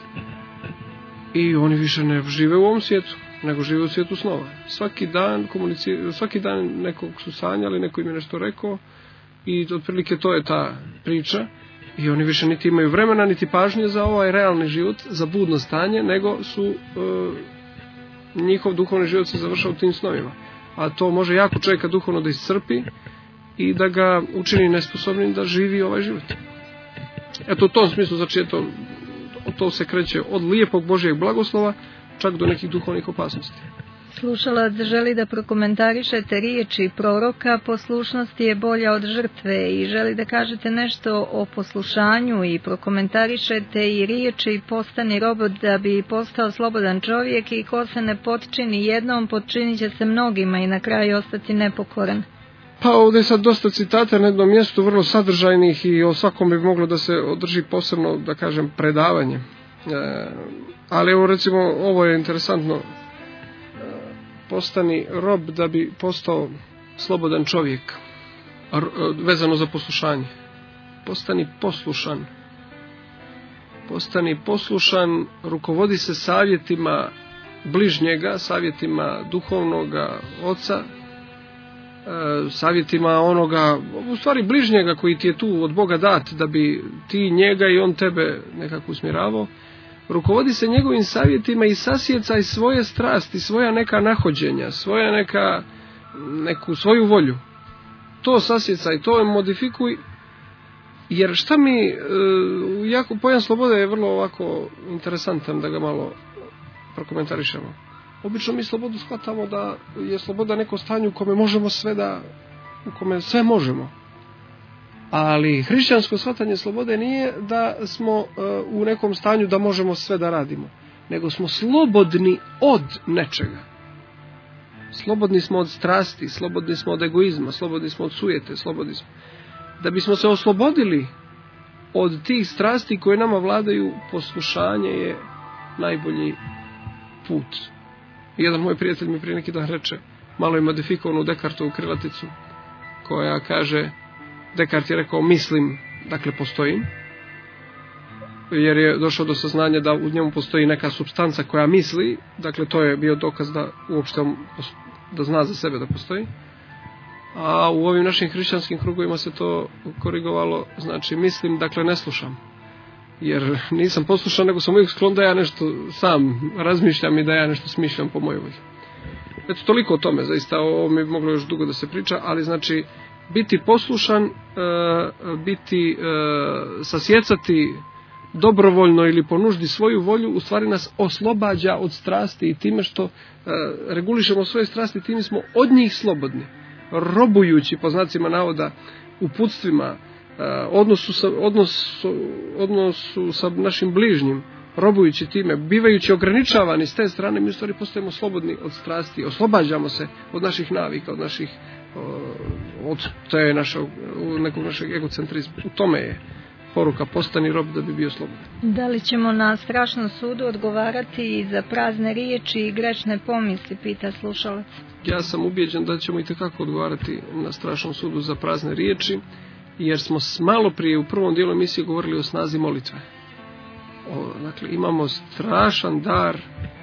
[SPEAKER 5] i oni više ne žive u ovom svijetu, nego žive u svijetu snova. Svaki dan komuniciraju, svaki dan nekog su sanjali, neko im je nešto rekao i otprilike to je ta priča i oni više niti imaju vremena, niti pažnje za ovaj realni život, za budno stanje, nego su e, njihov duhovni život se završava u tim snovima. A to može jako čovjeka duhovno da iscrpi i da ga učini nesposobnim da živi ovaj život. Eto u tom smislu, znači eto, to se kreće od lijepog Božjeg blagoslova čak do nekih duhovnih opasnosti.
[SPEAKER 4] Slušalac želi da prokomentarišete riječi proroka, poslušnost je bolja od žrtve, i želi da kažete nešto o poslušanju i prokomentarišete i riječi postani robot da bi postao slobodan čovjek, i ko se ne potčini jednom, potčinit će se mnogima i na kraju ostati nepokoran.
[SPEAKER 5] Pa ovdje je sad dosta citata na jednom mjestu, vrlo sadržajnih, i o svakom bi moglo da se održi posebno, da kažem, predavanje. E, ali evo recimo, ovo je interesantno. Postani rob da bi postao slobodan čovjek, vezano za poslušanje. Postani poslušan. Postani poslušan, rukovodi se savjetima bližnjega, savjetima duhovnoga oca, savjetima onoga, u stvari bližnjega koji ti je tu od Boga dat, da bi ti njega i on tebe nekako usmjeravao. Rukovodi se njegovim savjetima i sasjecaj svoje strasti, svoja neka nahođenja, svoja neka, neku svoju volju. To sasjecaj, to je modifikuj, jer šta mi, jako, pojam slobode je vrlo ovako interesantan da ga malo prokomentarišemo. Obično mi slobodu shvatamo da je sloboda neko stanje u kome možemo sve da, u kome sve možemo. Ali hrišćansko shvatanje slobode nije da smo uh, u nekom stanju da možemo sve da radimo, nego smo slobodni od nečega. Slobodni smo od strasti, slobodni smo od egoizma, slobodni smo od sujete, slobodni smo. Da bismo se oslobodili od tih strasti koje nama vladaju, poslušanje je najbolji put. Jedan moj prijatelj mi prije neki dan reče, malo je modifikovanu Descartovu krilaticu, koja kaže, Descartes je rekao mislim, dakle postojim, jer je došao do saznanja da u njemu postoji neka supstanca koja misli, dakle to je bio dokaz da uopšte on, da zna za sebe da postoji. A u ovim našim hrišćanskim krugovima se to korigovalo, znači mislim, dakle ne slušam. Jer nisam poslušan, nego sam uvijek sklon da ja nešto sam razmišljam i da ja nešto smišljam po mojoj volji. Eto, toliko o tome, zaista ovo mi moglo još dugo da se priča, ali znači biti poslušan, biti, sasjecati dobrovoljno ili po nuždi svoju volju, u stvari nas oslobađa od strasti i time što regulišemo svoje strasti, time smo od njih slobodni. Robujući, po znacima navoda, uputstvima, odnosu sa, odnosu, odnosu sa našim bližnjim, robujući time, bivajući ograničavani s te strane, mi u stvari postajemo slobodni od strasti, oslobađamo se od naših navika, od naših, od te našeg, nekog našeg egocentrizma. U tome je poruka, postani rob da bi bio slobodan.
[SPEAKER 4] Da li ćemo na strašnom sudu odgovarati i za prazne riječi i grešne pomisli, pita slušalac.
[SPEAKER 5] Ja sam ubijeđen da ćemo itekako odgovarati na strašnom sudu za prazne riječi, jer smo malo prije u prvom dijelu emisije govorili o snazi molitve. O, dakle, imamo strašan dar, e,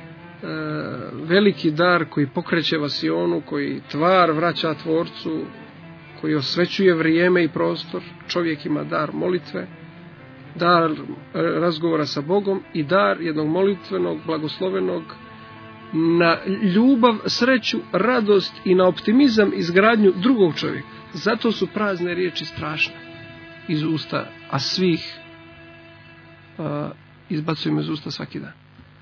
[SPEAKER 5] veliki dar koji pokreće vasionu, koji tvar vraća tvorcu, koji osvećuje vrijeme i prostor. Čovjek ima dar molitve, dar razgovora sa Bogom i dar jednog molitvenog, blagoslovenog na ljubav, sreću, radost i na optimizam, izgradnju drugog čovjeka. Zato su prazne riječi strašne iz usta, a svih a, izbacujemo iz usta svaki dan.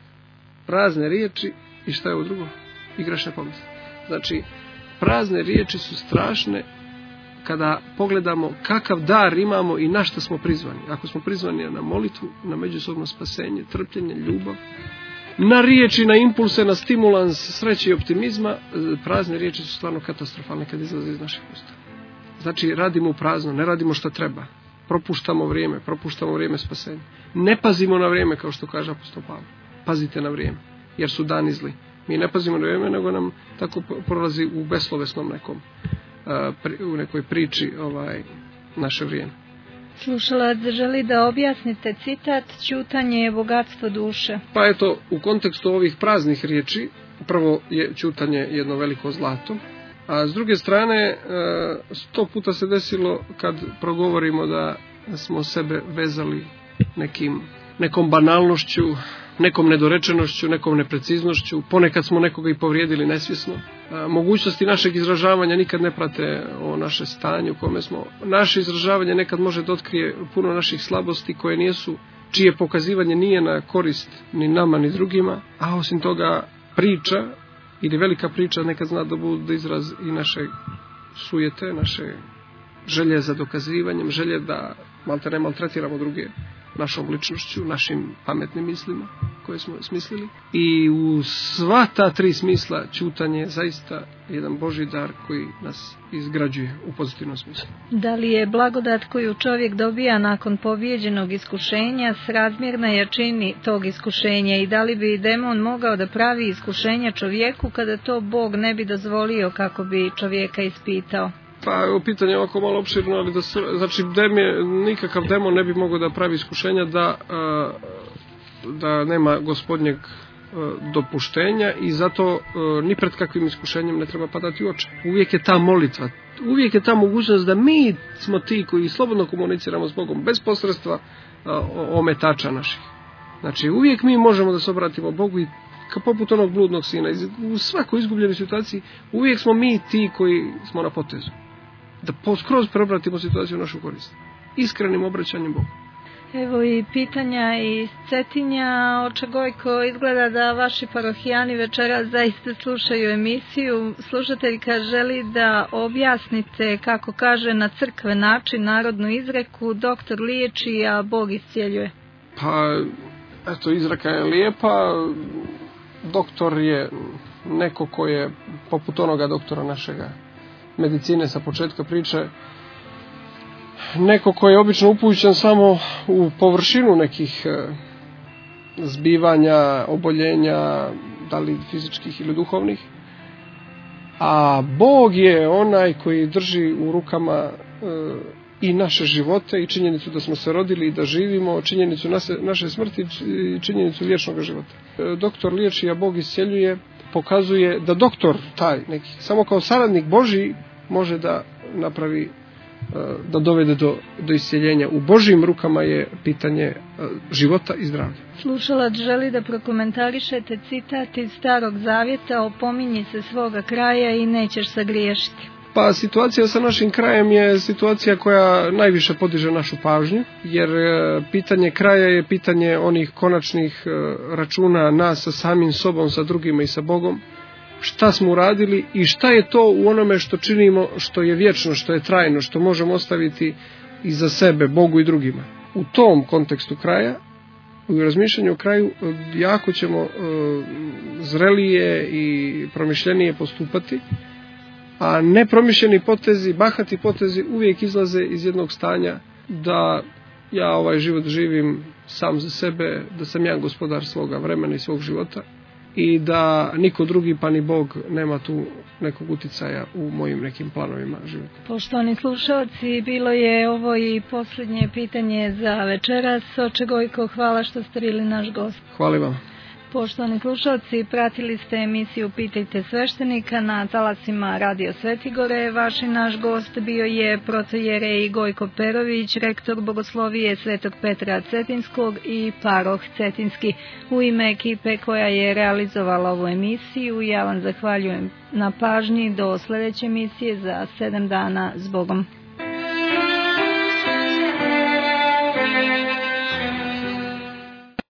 [SPEAKER 5] Prazne riječi i šta je ovo drugo? I grešne pomisli. Znači, prazne riječi su strašne kada pogledamo kakav dar imamo i na što smo prizvani. Ako smo prizvani na molitvu, na međusobno spasenje, trpljenje, ljubav, na riječi, na impulse, na stimulans sreće i optimizma, prazne riječi su stvarno katastrofalne kad izlaze iz naših usta. Znači, radimo u prazno, ne radimo što treba. Propuštamo vrijeme, propuštamo vrijeme spasenja. Ne pazimo na vrijeme, kao što kaže apostol Pavle. Pazite na vrijeme, jer su dani zli. Mi ne pazimo na vrijeme, nego nam tako prolazi u beslovesnom nekom, u nekoj priči ovaj, naše vrijeme.
[SPEAKER 4] Slušalac želi da objasnite citat ćutanje je bogatstvo duše.
[SPEAKER 5] Pa eto, u kontekstu ovih praznih riječi, prvo je ćutanje jedno veliko zlato, a s druge strane sto puta se desilo kad progovorimo da smo sebe vezali nekim, nekom banalnošću, nekom nedorečenošću, nekom nepreciznošću, ponekad smo nekoga i povrijedili nesvjesno. Mogućnosti našeg izražavanja nikad ne prate o naše stanje u kome smo. Naše izražavanje nekad može da otkrije puno naših slabosti koje nisu, čije pokazivanje nije na korist ni nama ni drugima, a osim toga priča ili velika priča nekad zna da bude izraz i naše sujete, naše želje za dokazivanjem, želje da malte ne maltretiramo druge našom ličnošću, našim pametnim mislima koje smo smislili. I u sva ta tri smisla ćutanje je zaista jedan Božji dar koji nas izgrađuje u pozitivnom smislu.
[SPEAKER 4] Da li je blagodat koju čovjek dobija nakon pobijeđenog iskušenja srazmjerna jačini tog iskušenja i da li bi demon mogao da pravi iskušenja čovjeku kada to Bog ne bi dozvolio kako bi čovjeka ispitao?
[SPEAKER 5] Pa ovo pitanje je ovako malo opširno, ali da se, znači demje, nikakav demon ne bi mogao da pravi iskušenja da, da nema gospodnjeg dopuštenja i zato ni pred kakvim iskušenjem ne treba padati u oči. Uvijek je ta molitva, uvijek je ta mogućnost da mi smo ti koji slobodno komuniciramo s Bogom, bez posredstva ometača naših. Znači uvijek mi možemo da se obratimo Bogu i kao poput onog bludnog sina. U svakoj izgubljenoj situaciji uvijek smo mi ti koji smo na potezu. Da skroz preobratimo situaciju u našu korist. Iskrenim obraćanjem Bogu.
[SPEAKER 4] Evo i pitanja iz Cetinja. Oče Gojko, izgleda da vaši parohijani večeras zaista slušaju emisiju. Slušateljka želi da objasnite kako kaže na crkve način narodnu izreku doktor liječi, a Bog iscijeljuje.
[SPEAKER 5] Pa Eto, izreka je lijepa. Doktor je neko ko je poput onoga doktora našega medicine sa početka priče, neko ko je obično upućen samo u površinu nekih zbivanja, oboljenja, da li fizičkih ili duhovnih, a Bog je onaj koji drži u rukama e, i naše živote i činjenicu da smo se rodili i da živimo, činjenicu naše, naše smrti i činjenicu vječnog života. E, doktor liječi, a Bog isceljuje, pokazuje da doktor taj neki, samo kao saradnik Božji može da napravi, da dovede do, do isceljenja. U Božjim rukama je pitanje života i zdravlja.
[SPEAKER 4] Slušalac želi da prokomentarišete citat iz Starog Zavjeta: opominji se svoga kraja i nećeš sagriješiti.
[SPEAKER 5] Pa situacija sa našim krajem je situacija koja najviše podiže našu pažnju, jer pitanje kraja je pitanje onih konačnih računa nas sa samim sobom, sa drugima i sa Bogom. Šta smo uradili i šta je to u onome što činimo, što je vječno, što je trajno, što možemo ostaviti iza sebe Bogu i drugima. U tom kontekstu kraja, u razmišljanju o kraju, jako ćemo zrelije i promišljenije postupati, a nepromišljeni potezi, bahati potezi uvijek izlaze iz jednog stanja da ja ovaj život živim sam za sebe, da sam ja gospodar svoga vremena i svog života i da niko drugi pa ni Bog nema tu nekog uticaja u mojim nekim planovima života.
[SPEAKER 4] Poštovani slušalci, bilo je ovo i posljednje pitanje za večeras. Oče Gojko, hvala što ste bili naš gost.
[SPEAKER 5] Hvala vam.
[SPEAKER 4] Poštovani slušalci, pratili ste emisiju Pitajte sveštenika na talasima Radio Svetigore. Vaš i naš gost bio je protojerej Gojko Perović, rektor Bogoslovije Svetog Petra Cetinskog i paroh Cetinski. U ime ekipe koja je realizovala ovu emisiju, ja vam zahvaljujem na pažnji. Do sljedeće emisije za sedam dana. S Bogom.